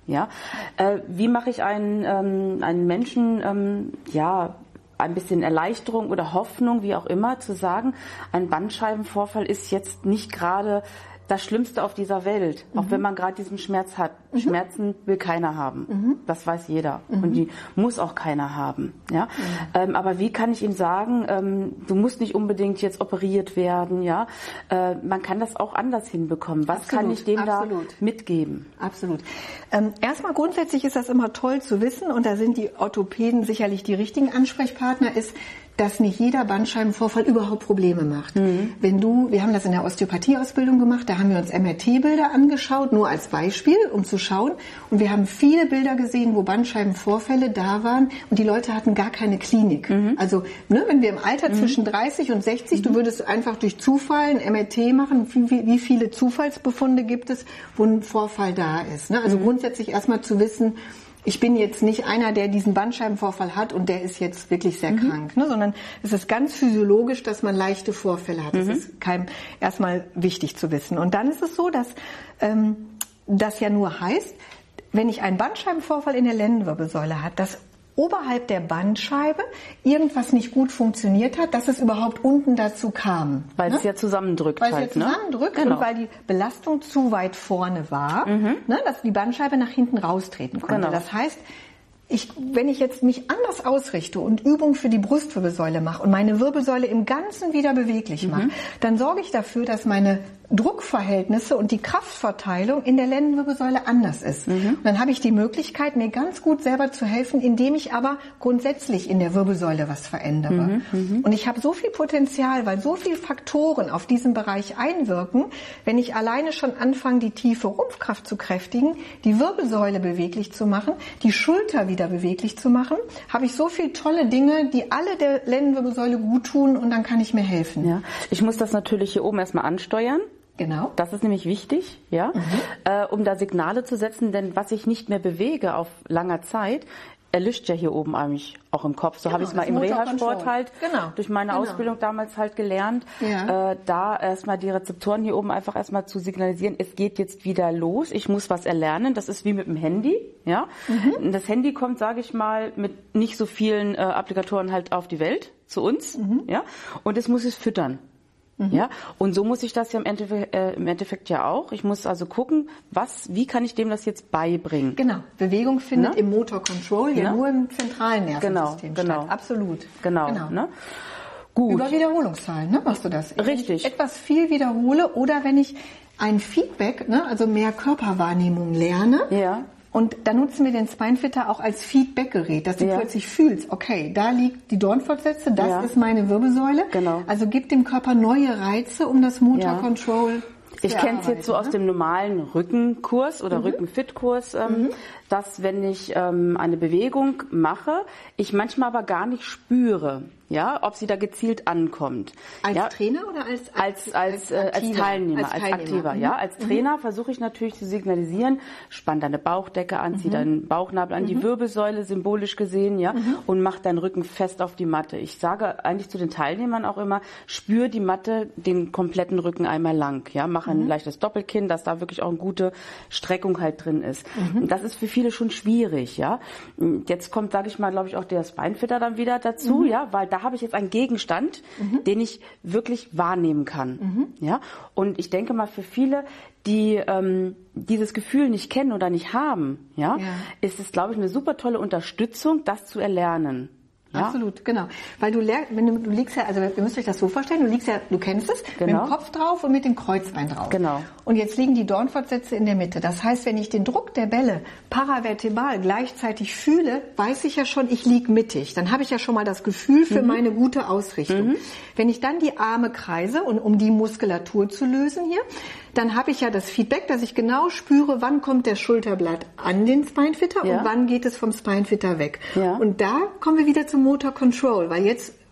Ja, äh, wie mache ich einen, ähm, einen Menschen, ähm, ja, ein bisschen Erleichterung oder Hoffnung, wie auch immer, zu sagen, ein Bandscheibenvorfall ist jetzt nicht gerade das Schlimmste auf dieser Welt, mhm. auch wenn man gerade diesen Schmerz hat. Mhm. Schmerzen will keiner haben. Mhm. Das weiß jeder. Mhm. Und die muss auch keiner haben. Ja? Mhm. Ähm, aber wie kann ich ihm sagen, ähm, du musst nicht unbedingt jetzt operiert werden. Ja? Äh, man kann das auch anders hinbekommen. Was absolut, kann ich dem absolut. da mitgeben? Absolut. Ähm, erstmal grundsätzlich ist das immer toll zu wissen, und da sind die Orthopäden sicherlich die richtigen Ansprechpartner, ist, dass nicht jeder Bandscheibenvorfall überhaupt Probleme macht. Mhm. Wenn du, wir haben das in der Osteopathieausbildung gemacht, da haben wir uns M R T-Bilder angeschaut, nur als Beispiel, um zu schauen. Und wir haben viele Bilder gesehen, wo Bandscheibenvorfälle da waren und die Leute hatten gar keine Klinik. Mhm. Also, ne, wenn wir im Alter mhm. zwischen dreißig und sechzig, mhm. du würdest einfach durch Zufall ein M R T machen, wie, wie viele Zufallsbefunde gibt es, wo ein Vorfall da ist. Ne? Also mhm. grundsätzlich erstmal zu wissen, ich bin jetzt nicht einer, der diesen Bandscheibenvorfall hat und der ist jetzt wirklich sehr mhm. krank, ne? Sondern es ist ganz physiologisch, dass man leichte Vorfälle hat. Das mhm. ist kein, erstmal wichtig zu wissen. Und dann ist es so, dass ähm, das ja nur heißt, wenn ich einen Bandscheibenvorfall in der Lendenwirbelsäule habe, dass oberhalb der Bandscheibe irgendwas nicht gut funktioniert hat, dass es überhaupt unten dazu kam. Weil ne? es ja zusammendrückt weil halt. es ja zusammendrückt, ne? Genau. Und weil die Belastung zu weit vorne war, mhm. ne? dass die Bandscheibe nach hinten raustreten konnte. Genau. Das heißt, ich, wenn ich jetzt mich anders ausrichte und Übungen für die Brustwirbelsäule mache und meine Wirbelsäule im Ganzen wieder beweglich mache, mhm. dann sorge ich dafür, dass meine Druckverhältnisse und die Kraftverteilung in der Lendenwirbelsäule anders ist. Mhm. Und dann habe ich die Möglichkeit, mir ganz gut selber zu helfen, indem ich aber grundsätzlich in der Wirbelsäule was verändere. Mhm. Und ich habe so viel Potenzial, weil so viele Faktoren auf diesen Bereich einwirken, wenn ich alleine schon anfange, die tiefe Rumpfkraft zu kräftigen, die Wirbelsäule beweglich zu machen, die Schulter wieder beweglich zu machen, habe ich so viele tolle Dinge, die alle der Lendenwirbelsäule gut tun, und dann kann ich mir helfen. Ja. Ich muss das natürlich hier oben erstmal ansteuern. Genau. Das ist nämlich wichtig, ja, mhm. äh, um da Signale zu setzen, denn was ich nicht mehr bewege auf langer Zeit, erlischt ja hier oben eigentlich auch im Kopf. So genau, habe ich es mal im Reha-Sport halt genau. durch meine genau. Ausbildung damals halt gelernt, ja. äh, da erstmal die Rezeptoren hier oben einfach erstmal zu signalisieren, es geht jetzt wieder los, ich muss was erlernen. Das ist wie mit dem Handy, ja. Mhm. Das Handy kommt, sage ich mal, mit nicht so vielen äh, Applikatoren halt auf die Welt, zu uns, mhm. ja, und es muss es füttern. Mhm. Ja, und so muss ich das ja im Endeffekt, äh, im Endeffekt ja auch. Ich muss also gucken, was, wie kann ich dem das jetzt beibringen? Genau. Bewegung findet ne? im Motor Control ja, ja nur im zentralen Nervensystem genau, genau. statt. Absolut. Genau. genau. Ne? Gut. Über Wiederholungszahlen, ne, machst du das? Richtig. Wenn ich etwas viel wiederhole oder wenn ich ein Feedback, ne, also mehr Körperwahrnehmung lerne. Ja. Und da nutzen wir den Spinefitter auch als Feedbackgerät, dass du ja. plötzlich fühlst, okay, da liegt die Dornfortsätze, das ja. ist meine Wirbelsäule. Genau. Also gib dem Körper neue Reize, um das Motor ja. Control zu Ich kenne es jetzt so ne? aus dem normalen Rückenkurs oder mhm. Rückenfit-Kurs, ähm, mhm. dass wenn ich ähm, eine Bewegung mache, ich manchmal aber gar nicht spüre, ja, ob sie da gezielt ankommt. Als ja, Trainer oder als als als, als, äh, als Teilnehmer, als, Teilnehmer. als Aktiver, mhm. ja, als Trainer mhm. versuche ich natürlich zu signalisieren, spann deine Bauchdecke an, zieh mhm. deinen Bauchnabel an, mhm. die Wirbelsäule symbolisch gesehen, ja, mhm. und mach deinen Rücken fest auf die Matte. Ich sage eigentlich zu den Teilnehmern auch immer, spür die Matte den kompletten Rücken einmal lang, ja, mach ein mhm. leichtes Doppelkinn, dass da wirklich auch eine gute Streckung halt drin ist. Mhm. Das ist für viele schon schwierig, ja. Jetzt kommt, sage ich mal, glaube ich, auch der Spinefitter dann wieder dazu, mhm. ja, weil da habe ich jetzt einen Gegenstand, mhm. den ich wirklich wahrnehmen kann. Mhm. Ja? Und ich denke mal, für viele, die ähm, dieses Gefühl nicht kennen oder nicht haben, ja, ja. ist es, glaube ich, eine super tolle Unterstützung, das zu erlernen. Ja? Absolut, genau. Weil du lernst, wenn du, du liegst ja, also ihr müsst euch das so vorstellen, du liegst ja, du kennst es, genau. mit dem Kopf drauf und mit dem Kreuzbein drauf. Genau. Und jetzt liegen die Dornfortsätze in der Mitte. Das heißt, wenn ich den Druck der Bälle paravertebral gleichzeitig fühle, weiß ich ja schon, ich liege mittig. Dann habe ich ja schon mal das Gefühl für mhm. meine gute Ausrichtung. Mhm. Wenn ich dann die Arme kreise, und um die Muskulatur zu lösen hier, dann habe ich ja das Feedback, dass ich genau spüre, wann kommt der Schulterblatt an den Spinefitter ja. und wann geht es vom Spinefitter weg. Ja. Und da kommen wir wieder zum Motor Control, weil jetzt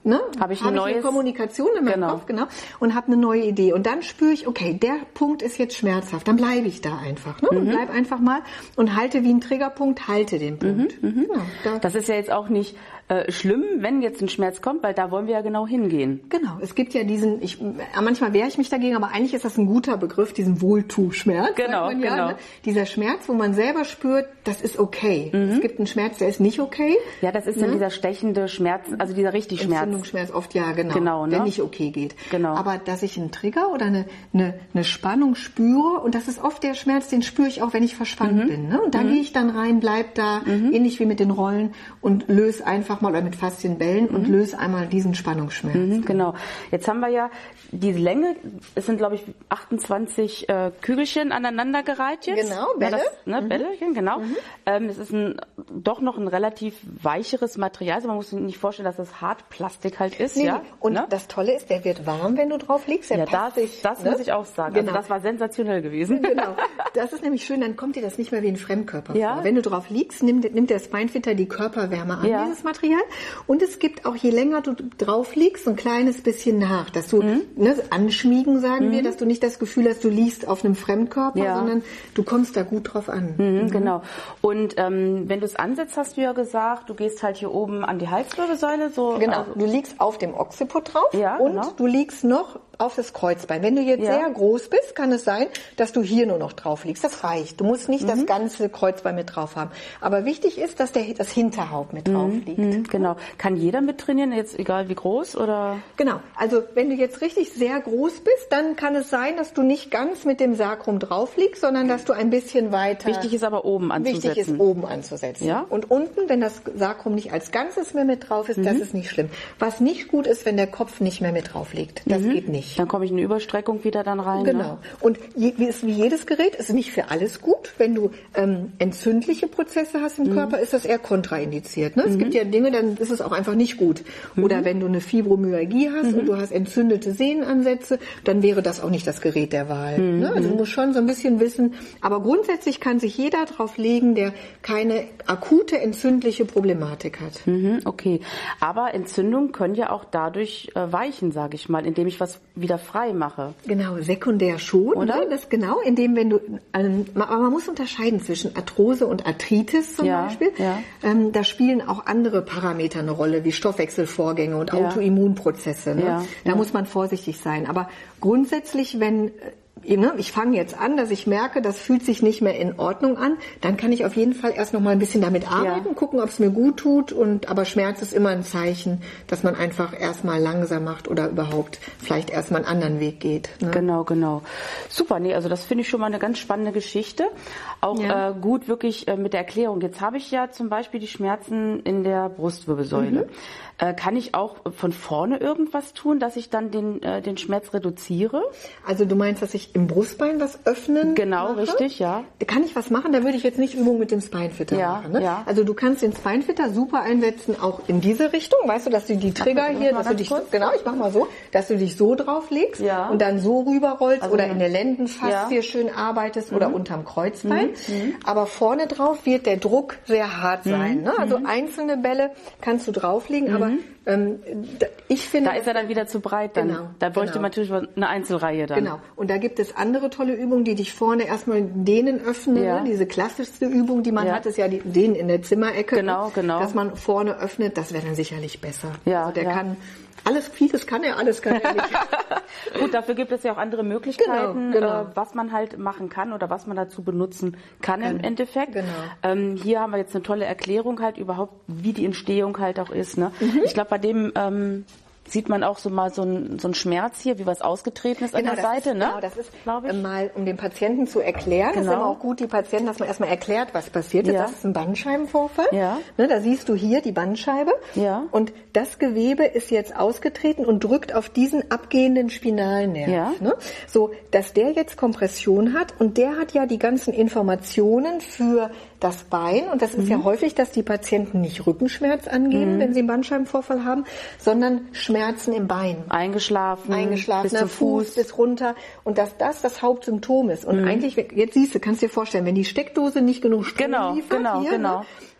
ne, habe ich, hab ein ich neues, eine Kommunikation in meinem genau. Kopf, genau, und habe eine neue Idee. Und dann spüre ich, okay, der Punkt ist jetzt schmerzhaft, dann bleibe ich da einfach. Ne? Mhm. Und bleib einfach mal und halte wie ein Triggerpunkt, halte den Punkt. Mhm, mhm. Ja, da. Das ist ja jetzt auch nicht äh, schlimm, wenn jetzt ein Schmerz kommt, weil da wollen wir ja genau hingehen. Genau, es gibt ja diesen, ich, manchmal wehre ich mich dagegen, aber eigentlich ist das ein guter Begriff, diesen Wohltu-Schmerz. Genau, man ja, genau. Ne? Dieser Schmerz, wo man selber spürt, das ist okay. Mhm. Es gibt einen Schmerz, der ist nicht okay. Ja, das ist dann mhm. dieser stechende Schmerz, also dieser richtig Schmerz. Entzündungsschmerz oft, ja, genau, genau ne? der nicht okay geht. Genau. Aber dass ich einen Trigger oder eine, eine, eine Spannung spüre, und das ist oft der Schmerz, den spüre ich auch, wenn ich verspannt mhm. bin. Ne? Und da mhm. gehe ich dann rein, bleib da, mhm. ähnlich wie mit den Rollen, und löse einfach mal, oder mit Faszienbällen, mhm. und löse einmal diesen Spannungsschmerz. Mhm, genau. Jetzt haben wir ja diese Länge, es sind glaube ich achtundzwanzig äh, Kügelchen aneinandergereiht jetzt. Genau, Bälle. Ja, das, ne, mhm. Bällchen, genau. Mhm. Ähm, es ist ein, doch noch ein relativ weicheres Material, also man muss sich nicht vorstellen, dass das Hartplastik halt ist. Nee, ja? Und ne? das Tolle ist, der wird warm, wenn du drauf liegst. Der ja, passt das, sich, das ne? muss ich auch sagen. Genau. Also das war sensationell gewesen. Genau. Das ist nämlich schön, dann kommt dir das nicht mehr wie ein Fremdkörper ja. vor. Wenn du drauf liegst, nimmt, nimmt der Spinefitter die Körperwärme an, ja. dieses Material. Und es gibt auch, je länger du drauf liegst, so ein kleines bisschen nach, dass du, mhm. ne, anschmiegen sagen mhm. wir, dass du nicht das Gefühl hast, du liegst auf einem Fremdkörper, ja. sondern du kommst da gut drauf an. Mhm, mhm. Genau. Und ähm, wenn du es ansetzt, hast du ja gesagt, du gehst halt hier oben an die Halswirbelsäule. So, genau, also, du liegst auf dem Occiput drauf ja, und genau. du liegst noch auf das Kreuzbein. Wenn du jetzt ja. sehr groß bist, kann es sein, dass du hier nur noch drauf liegst. Das reicht. Du musst nicht mhm. das ganze Kreuzbein mit drauf haben. Aber wichtig ist, dass der, das Hinterhaupt mit drauf liegt. Mhm, genau. Kann jeder mit trainieren, jetzt egal wie groß? Oder? Genau. Also wenn du jetzt richtig sehr groß bist, dann kann es sein, dass du nicht ganz mit dem Sacrum drauf liegst, sondern dass du ein bisschen weiter... Wichtig ist aber oben anzusetzen. Wichtig ist oben anzusetzen. Ja? Und unten, wenn das Sacrum nicht als Ganzes mehr mit drauf ist, mhm. das ist nicht schlimm. Was nicht gut ist, wenn der Kopf nicht mehr mit drauf liegt. Das mhm. geht nicht. Dann komme ich in eine Überstreckung wieder dann rein. Genau. Ne? Und je, wie, ist, wie jedes Gerät ist nicht für alles gut. Wenn du ähm, entzündliche Prozesse hast im mhm. Körper, ist das eher kontraindiziert. Ne? Mhm. Es gibt ja Dinge, dann ist es auch einfach nicht gut. Mhm. Oder wenn du eine Fibromyalgie hast mhm. und du hast entzündete Sehnenansätze, dann wäre das auch nicht das Gerät der Wahl. Mhm. Ne? Also du musst schon so ein bisschen wissen. Aber grundsätzlich kann sich jeder drauf legen, der keine akute entzündliche Problematik hat. Mhm, okay. Aber Entzündungen können ja auch dadurch äh, weichen, sage ich mal, indem ich was wieder frei mache. Genau, sekundär schon. Oder? Ne? Das genau, indem wenn du, ähm, aber man muss unterscheiden zwischen Arthrose und Arthritis zum ja, Beispiel. Ja. Ähm, da spielen auch andere Parameter eine Rolle, wie Stoffwechselvorgänge und ja. Autoimmunprozesse. Ne? Ja, da ja. muss man vorsichtig sein. Aber grundsätzlich, wenn ich fange jetzt an, dass ich merke, das fühlt sich nicht mehr in Ordnung an, dann kann ich auf jeden Fall erst noch mal ein bisschen damit arbeiten, ja. gucken, ob es mir gut tut. Und aber Schmerz ist immer ein Zeichen, dass man einfach erstmal langsam macht oder überhaupt vielleicht erstmal einen anderen Weg geht. Ne? Genau, genau. Super, nee, also das finde ich schon mal eine ganz spannende Geschichte. Auch ja. äh, gut wirklich äh, mit der Erklärung. Jetzt habe ich ja zum Beispiel die Schmerzen in der Brustwirbelsäule. Mhm. Äh, kann ich auch von vorne irgendwas tun, dass ich dann den, äh, den Schmerz reduziere? Also du meinst, dass ich im Brustbein was öffnen Genau, mache? richtig, ja. Da kann ich was machen, da würde ich jetzt nicht Übungen mit dem Spinefitter ja, machen. Ne? Ja. Also du kannst den Spinefitter super einsetzen, auch in diese Richtung. Weißt du, dass du die Trigger Ach, hier, dass du dich, kurz? genau, ich mach mal so, dass du dich so drauflegst ja. und dann so rüberrollst also, oder in der Lendenfaszie ja. schön arbeitest mhm. oder unterm Kreuzbein. Mhm. Aber vorne drauf wird der Druck sehr hart sein. Mhm. Ne? Also mhm. einzelne Bälle kannst du drauflegen, mhm. aber ähm, ich finde... Da ist er dann wieder zu breit dann. Genau, da bräuchte genau. man natürlich eine Einzelreihe dann. Genau. Und da gibt es andere tolle Übungen, die dich vorne erstmal dehnen öffnen. Ja. Ne? Diese klassischste Übung, die man ja. hat, ist ja die Dehnen in der Zimmerecke. Genau, genau. Dass man vorne öffnet, das wäre dann sicherlich besser. Ja, also der ja. kann... Alles, vieles kann er, alles kann er nicht. Gut, dafür gibt es ja auch andere Möglichkeiten, genau, genau. Äh, was man halt machen kann oder was man dazu benutzen kann Kann. im Endeffekt. Genau. Ähm, hier haben wir jetzt eine tolle Erklärung halt überhaupt, wie die Entstehung halt auch ist. Ne? Mhm. Ich glaube, bei dem ähm, sieht man auch so mal so ein, so ein Schmerz hier, wie was ausgetreten ist genau, an der Seite. Ist, ne? Genau, das ist glaube ich. mal, um den Patienten zu erklären. Genau. Das ist immer auch gut, die Patienten, dass man erstmal erklärt, was passiert ist. Ja. Das ist ein Bandscheibenvorfall. Ja. Ne, da siehst du hier die Bandscheibe. Ja. Und das Gewebe ist jetzt ausgetreten und drückt auf diesen abgehenden Spinalnerv. Ja. Ne? So, dass der jetzt Kompression hat und der hat ja die ganzen Informationen für das Bein. Und das ist mhm. ja häufig, dass die Patienten nicht Rückenschmerz angeben, mhm. wenn sie einen Bandscheibenvorfall haben, sondern Schmerzen im Bein. Eingeschlafen, Eingeschlafener bis zum Fuß, Fuß, bis runter. Und dass das das Hauptsymptom ist. Und mhm. eigentlich, jetzt siehst du, kannst dir vorstellen, wenn die Steckdose nicht genug Strom genau, liefert, genau, hier, genau. Ne,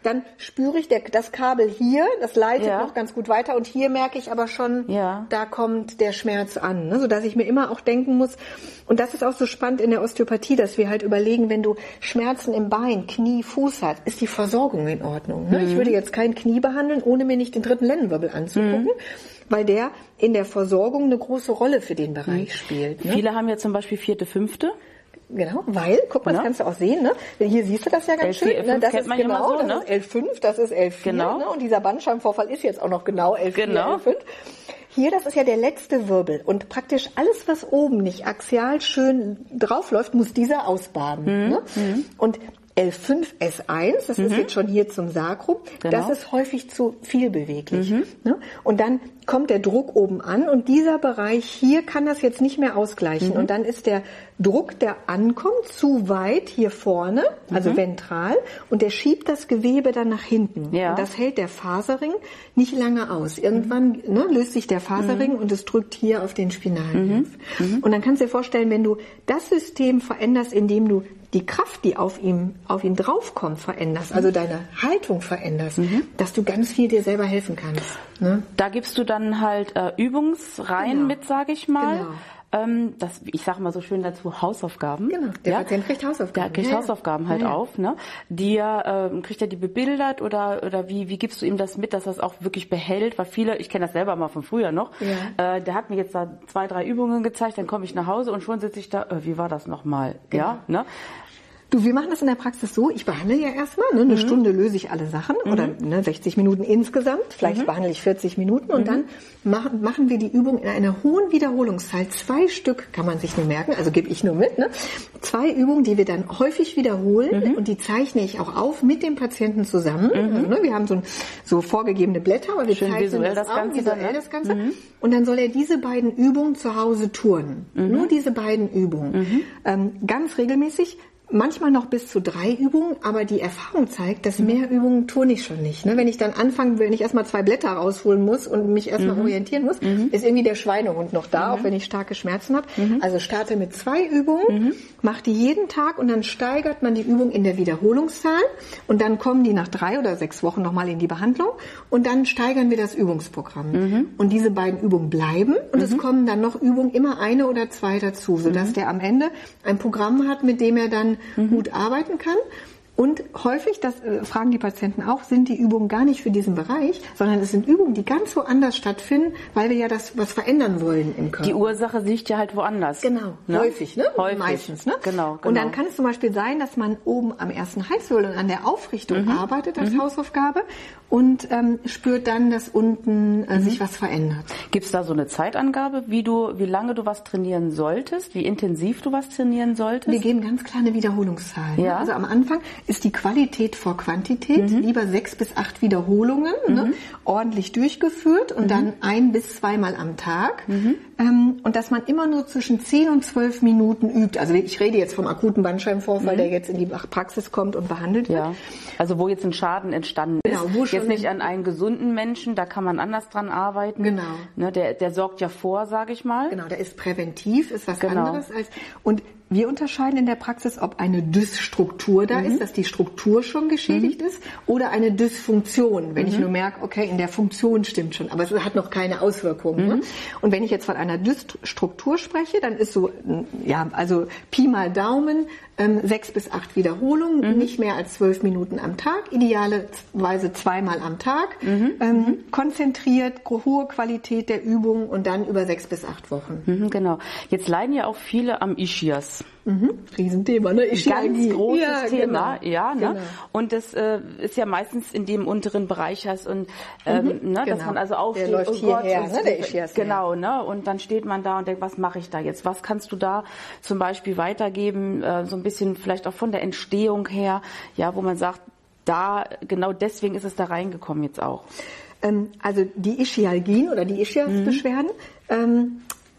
dann spüre ich der, das Kabel hier, das leitet Ja. noch ganz gut weiter und hier merke ich aber schon, Ja. da kommt der Schmerz an, ne? Sodass ich mir immer auch denken muss, und das ist auch so spannend in der Osteopathie, dass wir halt überlegen, wenn du Schmerzen im Bein, Knie, Fuß hast, ist die Versorgung in Ordnung. Ne? Mhm. Ich würde jetzt kein Knie behandeln, ohne mir nicht den dritten Lendenwirbel anzugucken, mhm. weil der in der Versorgung eine große Rolle für den Bereich mhm. spielt. Ne? Viele haben ja zum Beispiel vierte, fünfte. Genau, weil, guck mal, das Ja. kannst du auch sehen, ne? Hier siehst du das ja ganz L vier, schön. L Ne? fünf Das kennt ist man ja genau, immer so, das ne? ist L fünf, das ist L vier. Genau. Ne? Und dieser Bandscheibenvorfall ist jetzt auch noch genau L vier, Genau. L fünf. Hier, das ist ja der letzte Wirbel. Und praktisch alles, was oben nicht axial schön draufläuft, muss dieser ausbaden. Mhm. Ne? Mhm. Und L fünf S eins, das mhm. ist jetzt schon hier zum Sacrum, genau. das ist häufig zu viel beweglich. Mhm. Ne? Und dann kommt der Druck oben an und dieser Bereich hier kann das jetzt nicht mehr ausgleichen. Mhm. Und dann ist der Druck, der ankommt, zu weit hier vorne, also mhm. ventral, und der schiebt das Gewebe dann nach hinten. Ja. Und das hält der Faserring nicht lange aus. Irgendwann mhm. ne, löst sich der Faserring mhm. und es drückt hier auf den Spinalnerv. Mhm. Und dann kannst du dir vorstellen, wenn du das System veränderst, indem du die Kraft, die auf ihm, auf ihn draufkommt, veränderst, also deine Haltung veränderst, mhm. dass du ganz viel dir selber helfen kannst. Ne? Da gibst du dann halt äh, Übungsreihen Genau. mit, sage ich mal. Genau. Ähm, das, ich sage mal so schön dazu, Hausaufgaben. Genau, der ja? Patient kriegt Hausaufgaben. Der kriegt ja, Hausaufgaben halt ja. auf. Ne? Die ähm, kriegt er die bebildert oder oder wie wie gibst du ihm das mit, dass er es auch wirklich behält? Weil viele, ich kenne das selber mal von früher noch, ja. äh, der hat mir jetzt da zwei, drei Übungen gezeigt, dann komme ich nach Hause und schon sitze ich da, äh, wie war das nochmal? Genau. Ja, ne? Du, wir machen das in der Praxis so, ich behandle ja erstmal, ne, eine mhm. Stunde löse ich alle Sachen mhm. oder ne, sechzig Minuten insgesamt, vielleicht mhm. behandle ich vierzig Minuten und mhm. dann machen, machen wir die Übung in einer hohen Wiederholungszahl. Zwei Stück kann man sich nur merken, also gebe ich nur mit. Ne? Zwei Übungen, die wir dann häufig wiederholen mhm. und die zeichne ich auch auf mit dem Patienten zusammen. Mhm. Also, ne, wir haben so, ein, so vorgegebene Blätter, aber wir Schön zeichnen visuell das, das auch, Ganze visuell dann, ne? das Ganze. Mhm. Und dann soll er diese beiden Übungen zu Hause turnen. Mhm. Nur diese beiden Übungen. Mhm. Ähm, ganz regelmäßig. Manchmal noch bis zu drei Übungen, aber die Erfahrung zeigt, dass mehr Übungen tue ich schon nicht. Ne? Wenn ich dann anfange, wenn ich erstmal zwei Blätter rausholen muss und mich erstmal mhm. orientieren muss, mhm. ist irgendwie der Schweinehund noch da, mhm. auch wenn ich starke Schmerzen habe. Mhm. Also starte mit zwei Übungen, mhm. mache die jeden Tag und dann steigert man die Übung in der Wiederholungszahl und dann kommen die nach drei oder sechs Wochen nochmal in die Behandlung und dann steigern wir das Übungsprogramm. Mhm. Und diese beiden Übungen bleiben und mhm. es kommen dann noch Übungen, immer eine oder zwei dazu, sodass mhm. der am Ende ein Programm hat, mit dem er dann Mhm. gut arbeiten kann. Und häufig, das äh, fragen die Patienten auch, sind die Übungen gar nicht für diesen Bereich, sondern es sind Übungen, die ganz woanders stattfinden, weil wir ja das was verändern wollen im Körper. Die Ursache liegt ja halt woanders. Genau, ne? häufig, ne? Häufig. Meistens, ne? Genau, genau. Und dann kann es zum Beispiel sein, dass man oben am ersten Halswirbel und an der Aufrichtung mhm. arbeitet als mhm. Hausaufgabe und ähm, spürt dann, dass unten äh, mhm. sich was verändert. Gibt es da so eine Zeitangabe, wie du, wie lange du was trainieren solltest, wie intensiv du was trainieren solltest? Wir geben ganz klar eine Wiederholungszahl. Ja. Ne? Also am Anfang ist die Qualität vor Quantität, mhm. lieber sechs bis acht Wiederholungen, mhm. ne? ordentlich durchgeführt und mhm. dann ein bis zweimal am Tag. Mhm. Ähm, und dass man immer nur zwischen zehn und zwölf Minuten übt. Also ich rede jetzt vom akuten Bandscheibenvorfall, mhm. der jetzt in die Praxis kommt und behandelt wird. Ja. Also wo jetzt ein Schaden entstanden genau, ist. Wo schon jetzt nicht an einen gesunden Menschen, da kann man anders dran arbeiten. Genau. Ne, der, der sorgt ja vor, sage ich mal. Genau, der ist präventiv, ist was genau. anderes als... Und wir unterscheiden in der Praxis, ob eine Dysstruktur da mhm. ist, dass die Struktur schon geschädigt mhm. ist, oder eine Dysfunktion, wenn mhm. ich nur merke, okay, in der Funktion stimmt schon, aber es hat noch keine Auswirkungen. Mhm. Ne? Und wenn ich jetzt von einer Dysstruktur spreche, dann ist so, ja, also Pi mal Daumen, ähm, sechs bis acht Wiederholungen, mhm. nicht mehr als zwölf Minuten am Tag, idealerweise zweimal am Tag, mhm. Ähm, mhm. konzentriert, hohe Qualität der Übung und dann über sechs bis acht Wochen. Mhm, genau. Jetzt leiden ja auch viele am Ischias. Mhm. Riesenthema, ne? Ganz großes ja, Thema, genau. ja, ne? Genau. Und das äh, ist ja meistens in dem unteren Bereich hast und ähm, mhm, ne, genau. dass man also aufsteht, der läuft oh hierher, Gott, ne? Der Ischias genau, ne? Und dann steht man da und denkt, was mache ich da jetzt? Was kannst du da zum Beispiel weitergeben? Äh, so ein bisschen vielleicht auch von der Entstehung her, ja, wo man sagt, da genau deswegen ist es da reingekommen jetzt auch. Ähm, also die Ischialgien oder die Ischiasbeschwerden. Mhm. Ähm,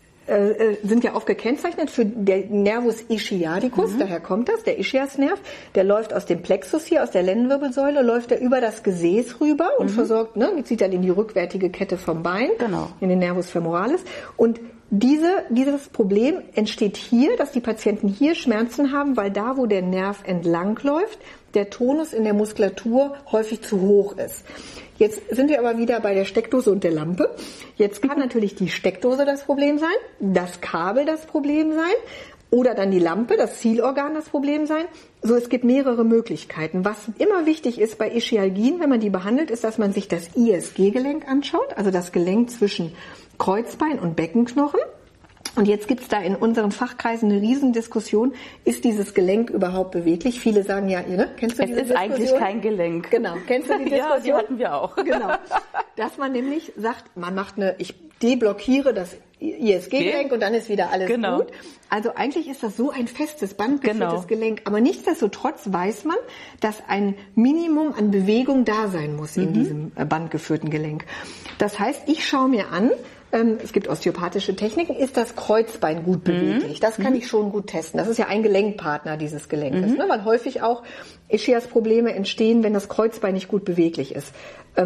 Äh, sind ja oft gekennzeichnet für den Nervus ischiadicus, mhm. daher kommt das, der Ischiasnerv, der läuft aus dem Plexus hier, aus der Lendenwirbelsäule, läuft er über das Gesäß rüber und mhm. versorgt, ne, zieht dann in die rückwärtige Kette vom Bein, genau. in den Nervus femoralis und diese, dieses Problem entsteht hier, dass die Patienten hier Schmerzen haben, weil da, wo der Nerv entlangläuft, der Tonus in der Muskulatur häufig zu hoch ist. Jetzt sind wir aber wieder bei der Steckdose und der Lampe. Jetzt kann natürlich die Steckdose das Problem sein, das Kabel das Problem sein oder dann die Lampe, das Zielorgan das Problem sein. So, es gibt mehrere Möglichkeiten. Was immer wichtig ist bei Ischialgien, wenn man die behandelt, ist, dass man sich das I S G-Gelenk anschaut, also das Gelenk zwischen Kreuzbein und Beckenknochen. Und jetzt gibt's da in unseren Fachkreisen eine Riesendiskussion, ist dieses Gelenk überhaupt beweglich? Viele sagen ja, ne? Kennst du es diese ist Diskussion? eigentlich kein Gelenk. Genau, kennst du die Diskussion? Ja, die hatten wir auch. Genau, dass man nämlich sagt, man macht eine, ich deblockiere das I S G-Gelenk und dann ist wieder alles genau. gut. Also eigentlich ist das so ein festes, bandgeführtes genau. Gelenk. Aber nichtsdestotrotz weiß man, dass ein Minimum an Bewegung da sein muss in mhm. diesem bandgeführten Gelenk. Das heißt, ich schaue mir an, es gibt osteopathische Techniken, ist das Kreuzbein gut beweglich? Das kann ich schon gut testen. Das ist ja ein Gelenkpartner dieses Gelenkes, mhm. ne? Weil häufig auch Ischias-Probleme entstehen, wenn das Kreuzbein nicht gut beweglich ist.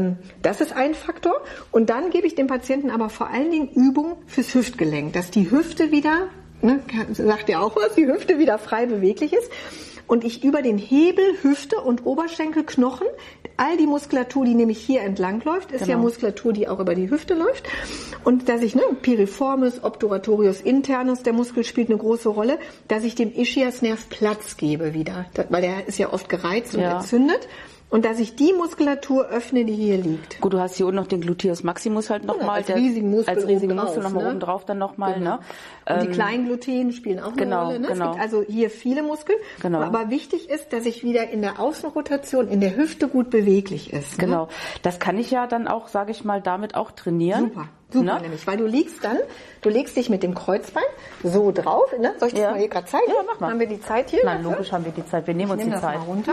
Das ist ein Faktor. Und dann gebe ich dem Patienten aber vor allen Dingen Übungen fürs Hüftgelenk, dass die Hüfte wieder, ne, sagt ja auch was, die Hüfte wieder frei beweglich ist. Und ich über den Hebel, Hüfte und Oberschenkelknochen, all die Muskulatur, die nämlich hier entlang läuft, ist genau. ja Muskulatur, die auch über die Hüfte läuft. Und dass ich, ne, Piriformis, Obturatorius internus, der Muskel spielt eine große Rolle, dass ich dem Ischiasnerv Platz gebe wieder, weil der ist ja oft gereizt und ja. entzündet. Und dass ich die Muskulatur öffne, die hier liegt. Gut, du hast hier unten noch den Gluteus maximus halt nochmal. Genau, als riesigen Muskel als riesigen Muskel nochmal ne? oben drauf dann nochmal. Genau. Ne? Und ähm, die kleinen Gluten spielen auch eine genau, Rolle. Ne? Genau. Es gibt also hier viele Muskeln. Genau. Aber wichtig ist, dass ich wieder in der Außenrotation, in der Hüfte gut beweglich ist. Genau. Ne? Das kann ich ja dann auch, sage ich mal, damit auch trainieren. Super. Super, ne? nämlich, weil du liegst dann, du legst dich mit dem Kreuzbein so drauf. Ne? Soll ich das ja. mal hier gerade zeigen? Ja, mach mal. Haben wir die Zeit hier? Nein, dafür? logisch haben wir die Zeit. Wir nehmen ich uns nehm die das Zeit. Mal runter.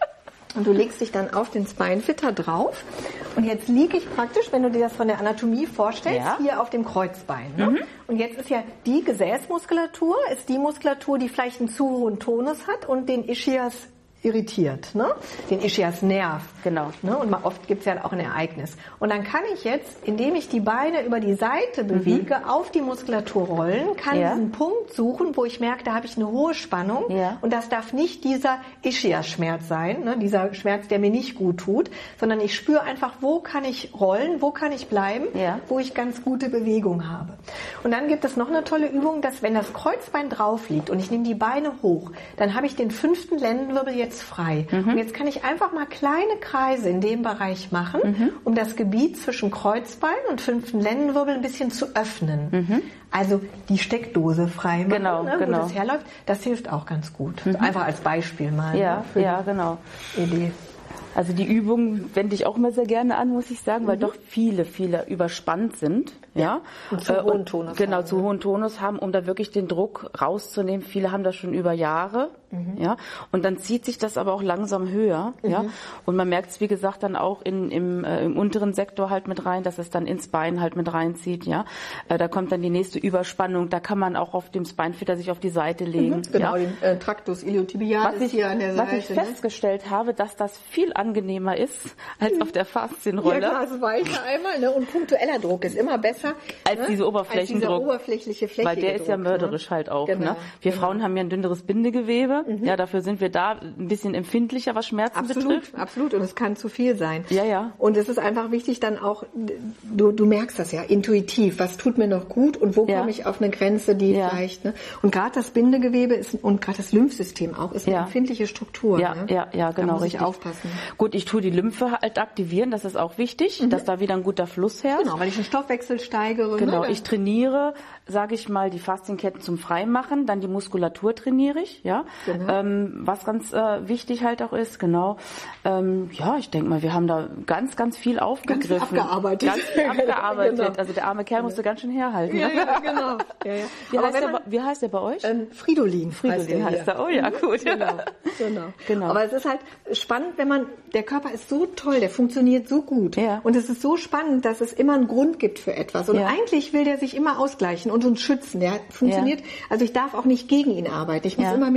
Und du legst dich dann auf den Spinefitter drauf. Und jetzt liege ich praktisch, wenn du dir das von der Anatomie vorstellst, ja. hier auf dem Kreuzbein. Ne? Mhm. Und jetzt ist ja die Gesäßmuskulatur, ist die Muskulatur, die vielleicht einen zu hohen Tonus hat und den Ischias irritiert, ne? Den Ischiasnerv. Genau. Ne? Und oft gibt es ja auch ein Ereignis. Und dann kann ich jetzt, indem ich die Beine über die Seite bewege, mhm. auf die Muskulatur rollen, kann ja. diesen Punkt suchen, wo ich merke, da habe ich eine hohe Spannung. Ja. Und das darf nicht dieser Ischias-Schmerz sein, ne? Dieser Schmerz, der mir nicht gut tut, sondern ich spüre einfach, wo kann ich rollen, wo kann ich bleiben, ja. wo ich ganz gute Bewegung habe. Und dann gibt es noch eine tolle Übung, dass wenn das Kreuzbein drauf liegt und ich nehme die Beine hoch, dann habe ich den fünften Lendenwirbel jetzt frei. Mhm. Und jetzt kann ich einfach mal kleine Kreise in dem Bereich machen, mhm. um das Gebiet zwischen Kreuzbein und fünften Lendenwirbel ein bisschen zu öffnen. Mhm. Also die Steckdose frei machen, genau, ne, genau. wo das herläuft. Das hilft auch ganz gut. Mhm. Einfach als Beispiel mal. Ja, ne, für ja, genau. Idee. Also die Übungen wende ich auch immer sehr gerne an, muss ich sagen, weil mhm. doch viele, viele überspannt sind. Ja. Und zu äh, hohen Tonus Genau, haben, zu hohen Tonus haben, um da wirklich den Druck rauszunehmen. Viele haben das schon über Jahre. Mhm. Ja. Und dann zieht sich das aber auch langsam höher. Mhm. Ja. Und man merkt es, wie gesagt, dann auch in, im, äh, im unteren Sektor halt mit rein, dass es dann ins Bein halt mit reinzieht. Ja. Äh, da kommt dann die nächste Überspannung. Da kann man auch auf dem Spinefitter sich auf die Seite legen. Mhm. Genau, ja. den äh, Tractus iliotibialis was ich, hier an der Seite. Was ich ne? festgestellt habe, dass das viel angenehmer ist als auf der Faszienrolle. Ja klar, es weicher einmal, ne? Und punktueller Druck ist immer besser als ne? diese Oberflächendruck. Als dieser oberflächliche flächige Weil der ist ja Druck, mörderisch ne? halt auch. Genau, ne? Wir genau. Frauen haben ja ein dünneres Bindegewebe. Mhm. Ja, dafür sind wir da ein bisschen empfindlicher, was Schmerzen absolut, betrifft. Absolut, und es kann zu viel sein. Ja, ja. Und es ist einfach wichtig dann auch, du, du merkst das ja intuitiv, was tut mir noch gut und wo ja. komme ich auf eine Grenze, die ja. vielleicht, ne? Und gerade das Bindegewebe ist und gerade das Lymphsystem auch ist eine ja. empfindliche Struktur. Ja, ne? ja, ja, genau. Da muss richtig. ich aufpassen. Gut, ich tue die Lymphe halt aktivieren, das ist auch wichtig, mhm. dass da wieder ein guter Fluss herrscht. Genau, weil ich den Stoffwechsel steigere. Genau, ne? ich trainiere, sage ich mal, die Faszienketten zum Freimachen, dann die Muskulatur trainiere ich, ja. Genau. Ähm, was ganz äh, wichtig halt auch ist, genau. Ähm, ja, ich denke mal, wir haben da ganz, ganz viel aufgegriffen. Ganz viel abgearbeitet. Ganz viel abgearbeitet. Genau. Also der arme Kerl musste ganz schön herhalten. Ja, ja, genau. Ja, ja. Wie, heißt der, man, wie heißt der bei euch? Ähm, Fridolin. Fridolin heißt er. Oh ja, gut. Genau. Genau. genau. Aber es ist halt spannend, wenn man, der Körper ist so toll, der funktioniert so gut. Ja. Und es ist so spannend, dass es immer einen Grund gibt für etwas. Und ja. eigentlich will der sich immer ausgleichen und uns schützen. Der funktioniert, ja. also ich darf auch nicht gegen ihn arbeiten. Ich muss ja. immer mir überlegen,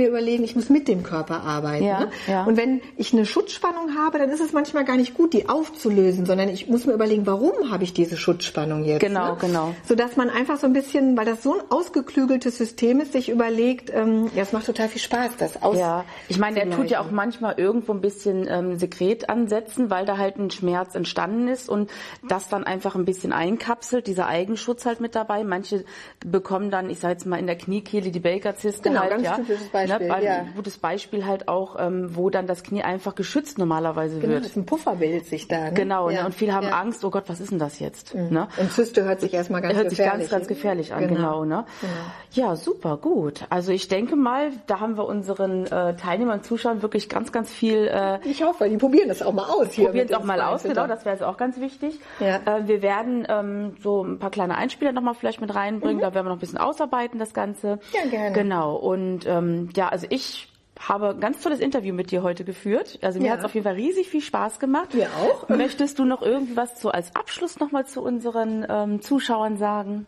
ich muss mit dem Körper arbeiten. Ja, ne? ja. Und wenn ich eine Schutzspannung habe, dann ist es manchmal gar nicht gut, die aufzulösen, sondern ich muss mir überlegen, warum habe ich diese Schutzspannung jetzt? Genau, ne? genau. Sodass man einfach so ein bisschen, weil das so ein ausgeklügeltes System ist, sich überlegt, ähm, ja, es macht total viel Spaß, das aus. Ja, ich meine, der tut ja auch manchmal irgendwo ein bisschen ähm, Sekret ansetzen, weil da halt ein Schmerz entstanden ist und das dann einfach ein bisschen einkapselt, dieser Eigenschutz halt mit dabei. Manche bekommen dann, ich sage jetzt mal in der Kniekehle die Baker-Zyste genau, halt, ganz ja, typisches Beispiel, ne, ein ja. gutes Beispiel halt auch, ähm, wo dann das Knie einfach geschützt normalerweise Genau, wird. das ist ein Puffer bildet sich da. Ne? Genau, ja. ne? Und viele haben ja. Angst, oh Gott, was ist denn das jetzt? Mhm. Ne? Und Zyste hört sich erstmal ganz hört gefährlich sich ganz, ganz gefährlich an, genau. genau. ne? Genau. Ja, super, gut. Also ich denke mal, da haben wir unseren äh, Teilnehmern und Zuschauern wirklich ganz, ganz viel... Äh, ich hoffe, die probieren das auch mal aus. Hier probieren es auch mal aus, genau, das wäre jetzt auch ganz wichtig. Ja. Äh, wir werden ähm, so ein paar kleine Einspieler nochmal vielleicht mit reinbringen, mhm. da werden wir noch ein bisschen ausarbeiten, das Ganze. Ja, gerne. Genau, und ähm, ja, also ich... habe ein ganz tolles Interview mit dir heute geführt. Also mir ja. hat es auf jeden Fall riesig viel Spaß gemacht. Mir auch. Möchtest du noch irgendwas so als Abschluss nochmal zu unseren ähm, Zuschauern sagen?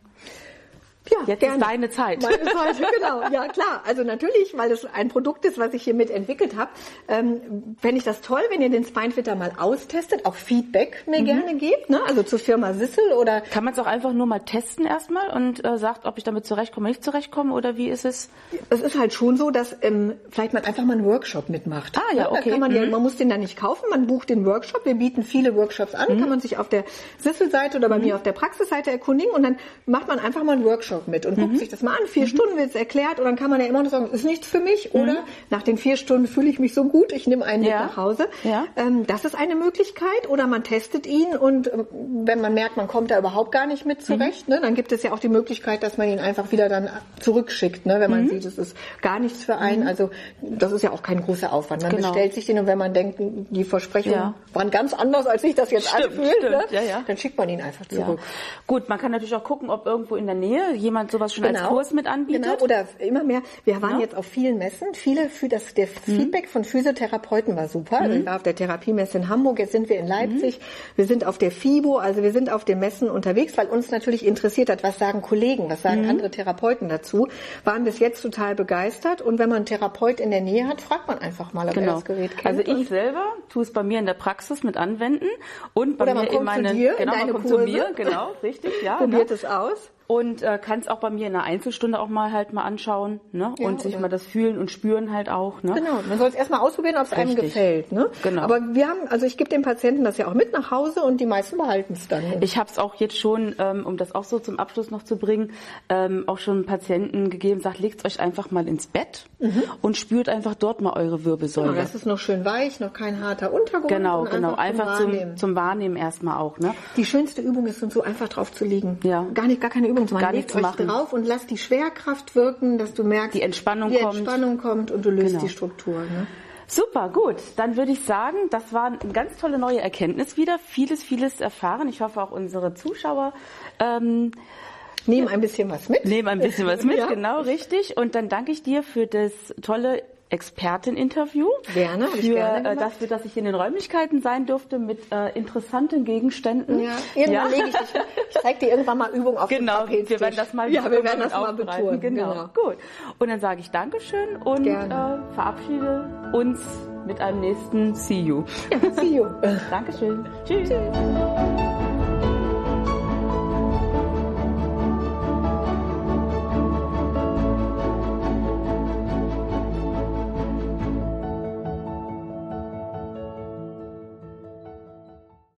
Ja, jetzt gerne. ist deine Zeit. Meine Zeit, genau. Ja, klar. Also natürlich, weil es ein Produkt ist, was ich hier mit entwickelt habe, ähm, fände ich das toll, wenn ihr den Spinefitter mal austestet, auch Feedback mir mhm. gerne gebt, ne? Also zur Firma Sissel oder... Kann man es auch einfach nur mal testen erstmal und äh, sagt, ob ich damit zurechtkomme oder nicht zurechtkomme oder wie ist es? Es ist halt schon so, dass ähm, vielleicht man einfach mal einen Workshop mitmacht. Ah, ja, okay. Da kann man, mhm. ja, man muss den dann nicht kaufen, man bucht den Workshop. Wir bieten viele Workshops an, mhm. kann man sich auf der Sissel-Seite oder bei mhm. mir auf der Praxisseite erkundigen und dann macht man einfach mal einen Workshop mit und mhm. guckt sich das mal an. Vier mhm. Stunden wird es erklärt und dann kann man ja immer noch sagen, ist nichts für mich oder mhm. nach den vier Stunden fühle ich mich so gut, ich nehme einen ja. mit nach Hause. Ja. Ähm, das ist eine Möglichkeit oder man testet ihn und ähm, wenn man merkt, man kommt da überhaupt gar nicht mit zurecht, mhm. ne, dann gibt es ja auch die Möglichkeit, dass man ihn einfach wieder dann zurückschickt, ne, wenn man mhm. sieht, es ist gar nichts für einen. Mhm. Also das ist ja auch kein großer Aufwand. Man genau. bestellt sich den und wenn man denkt, die Versprechungen ja. waren ganz anders, als sich das jetzt stimmt, anfühlt, stimmt. Ne, ja, ja. dann schickt man ihn einfach zurück. Ja. Gut, man kann natürlich auch gucken, ob irgendwo in der Nähe jemand sowas schon genau. als Kurs mit anbietet. Genau, oder immer mehr. Wir waren ja. jetzt auf vielen Messen. Viele für das der mhm. Feedback von Physiotherapeuten war super. Mhm. Ich war auf der Therapiemesse in Hamburg, jetzt sind wir in Leipzig. Mhm. Wir sind auf der FIBO, also wir sind auf den Messen unterwegs, weil uns natürlich interessiert hat, was sagen Kollegen, was sagen mhm. andere Therapeuten dazu. Waren bis jetzt total begeistert und wenn man einen Therapeut in der Nähe hat, fragt man einfach mal, ob genau. er das Gerät kennt. Also ich selber tue es bei mir in der Praxis mit anwenden und bei oder mir man kommt in meine, zu dir, genau, in deine man kommt Kurse. zu mir, genau, richtig, ja. Probiert ne? es aus. Und äh, kann es auch bei mir in einer Einzelstunde auch mal halt mal anschauen, ne? Ja, und sich oder? mal das fühlen und spüren halt auch, ne? Genau, man soll es erstmal ausprobieren, ob es einem gefällt, ne? Genau. Aber wir haben, also ich gebe den Patienten das ja auch mit nach Hause und die meisten behalten es dann. Ne? Ich habe es auch jetzt schon, ähm, um das auch so zum Abschluss noch zu bringen, ähm, auch schon Patienten gegeben, sagt, legt euch einfach mal ins Bett mhm. und spürt einfach dort mal eure Wirbelsäule. Genau, das ist noch schön weich, noch kein harter Untergrund. Genau, genau, einfach, einfach zum, Wahrnehmen. zum Wahrnehmen erstmal auch, ne? Die schönste Übung ist, so einfach drauf zu liegen. Ja. Gar nicht, gar keine Übung zu machen. Gar nicht zu machen. Drauf und lass die Schwerkraft wirken, dass du merkst, die Entspannung die kommt. Entspannung kommt und du löst genau. die Struktur. Ne? Super, gut. Dann würde ich sagen, das war eine ganz tolle neue Erkenntnis wieder. Vieles, vieles erfahren. Ich hoffe auch unsere Zuschauer ähm, nehmen ein bisschen was mit. Nehmen ein bisschen was mit, ja. genau, richtig. Und dann danke ich dir für das tolle Experteninterview. Gerne, für ich gerne äh, dafür, dass ich in den Räumlichkeiten sein durfte mit äh, interessanten Gegenständen. Ja, irgendwann ja. lege ich dich. Ich zeige dir irgendwann mal Übung auf genau, den Trapeztisch. wir werden das mal ja, wir werden das mal betonen. Genau. genau, gut. Und dann sage ich Dankeschön und äh, verabschiede uns mit einem nächsten See You. Ja, see you. Dankeschön. Tschüss. Tschüss.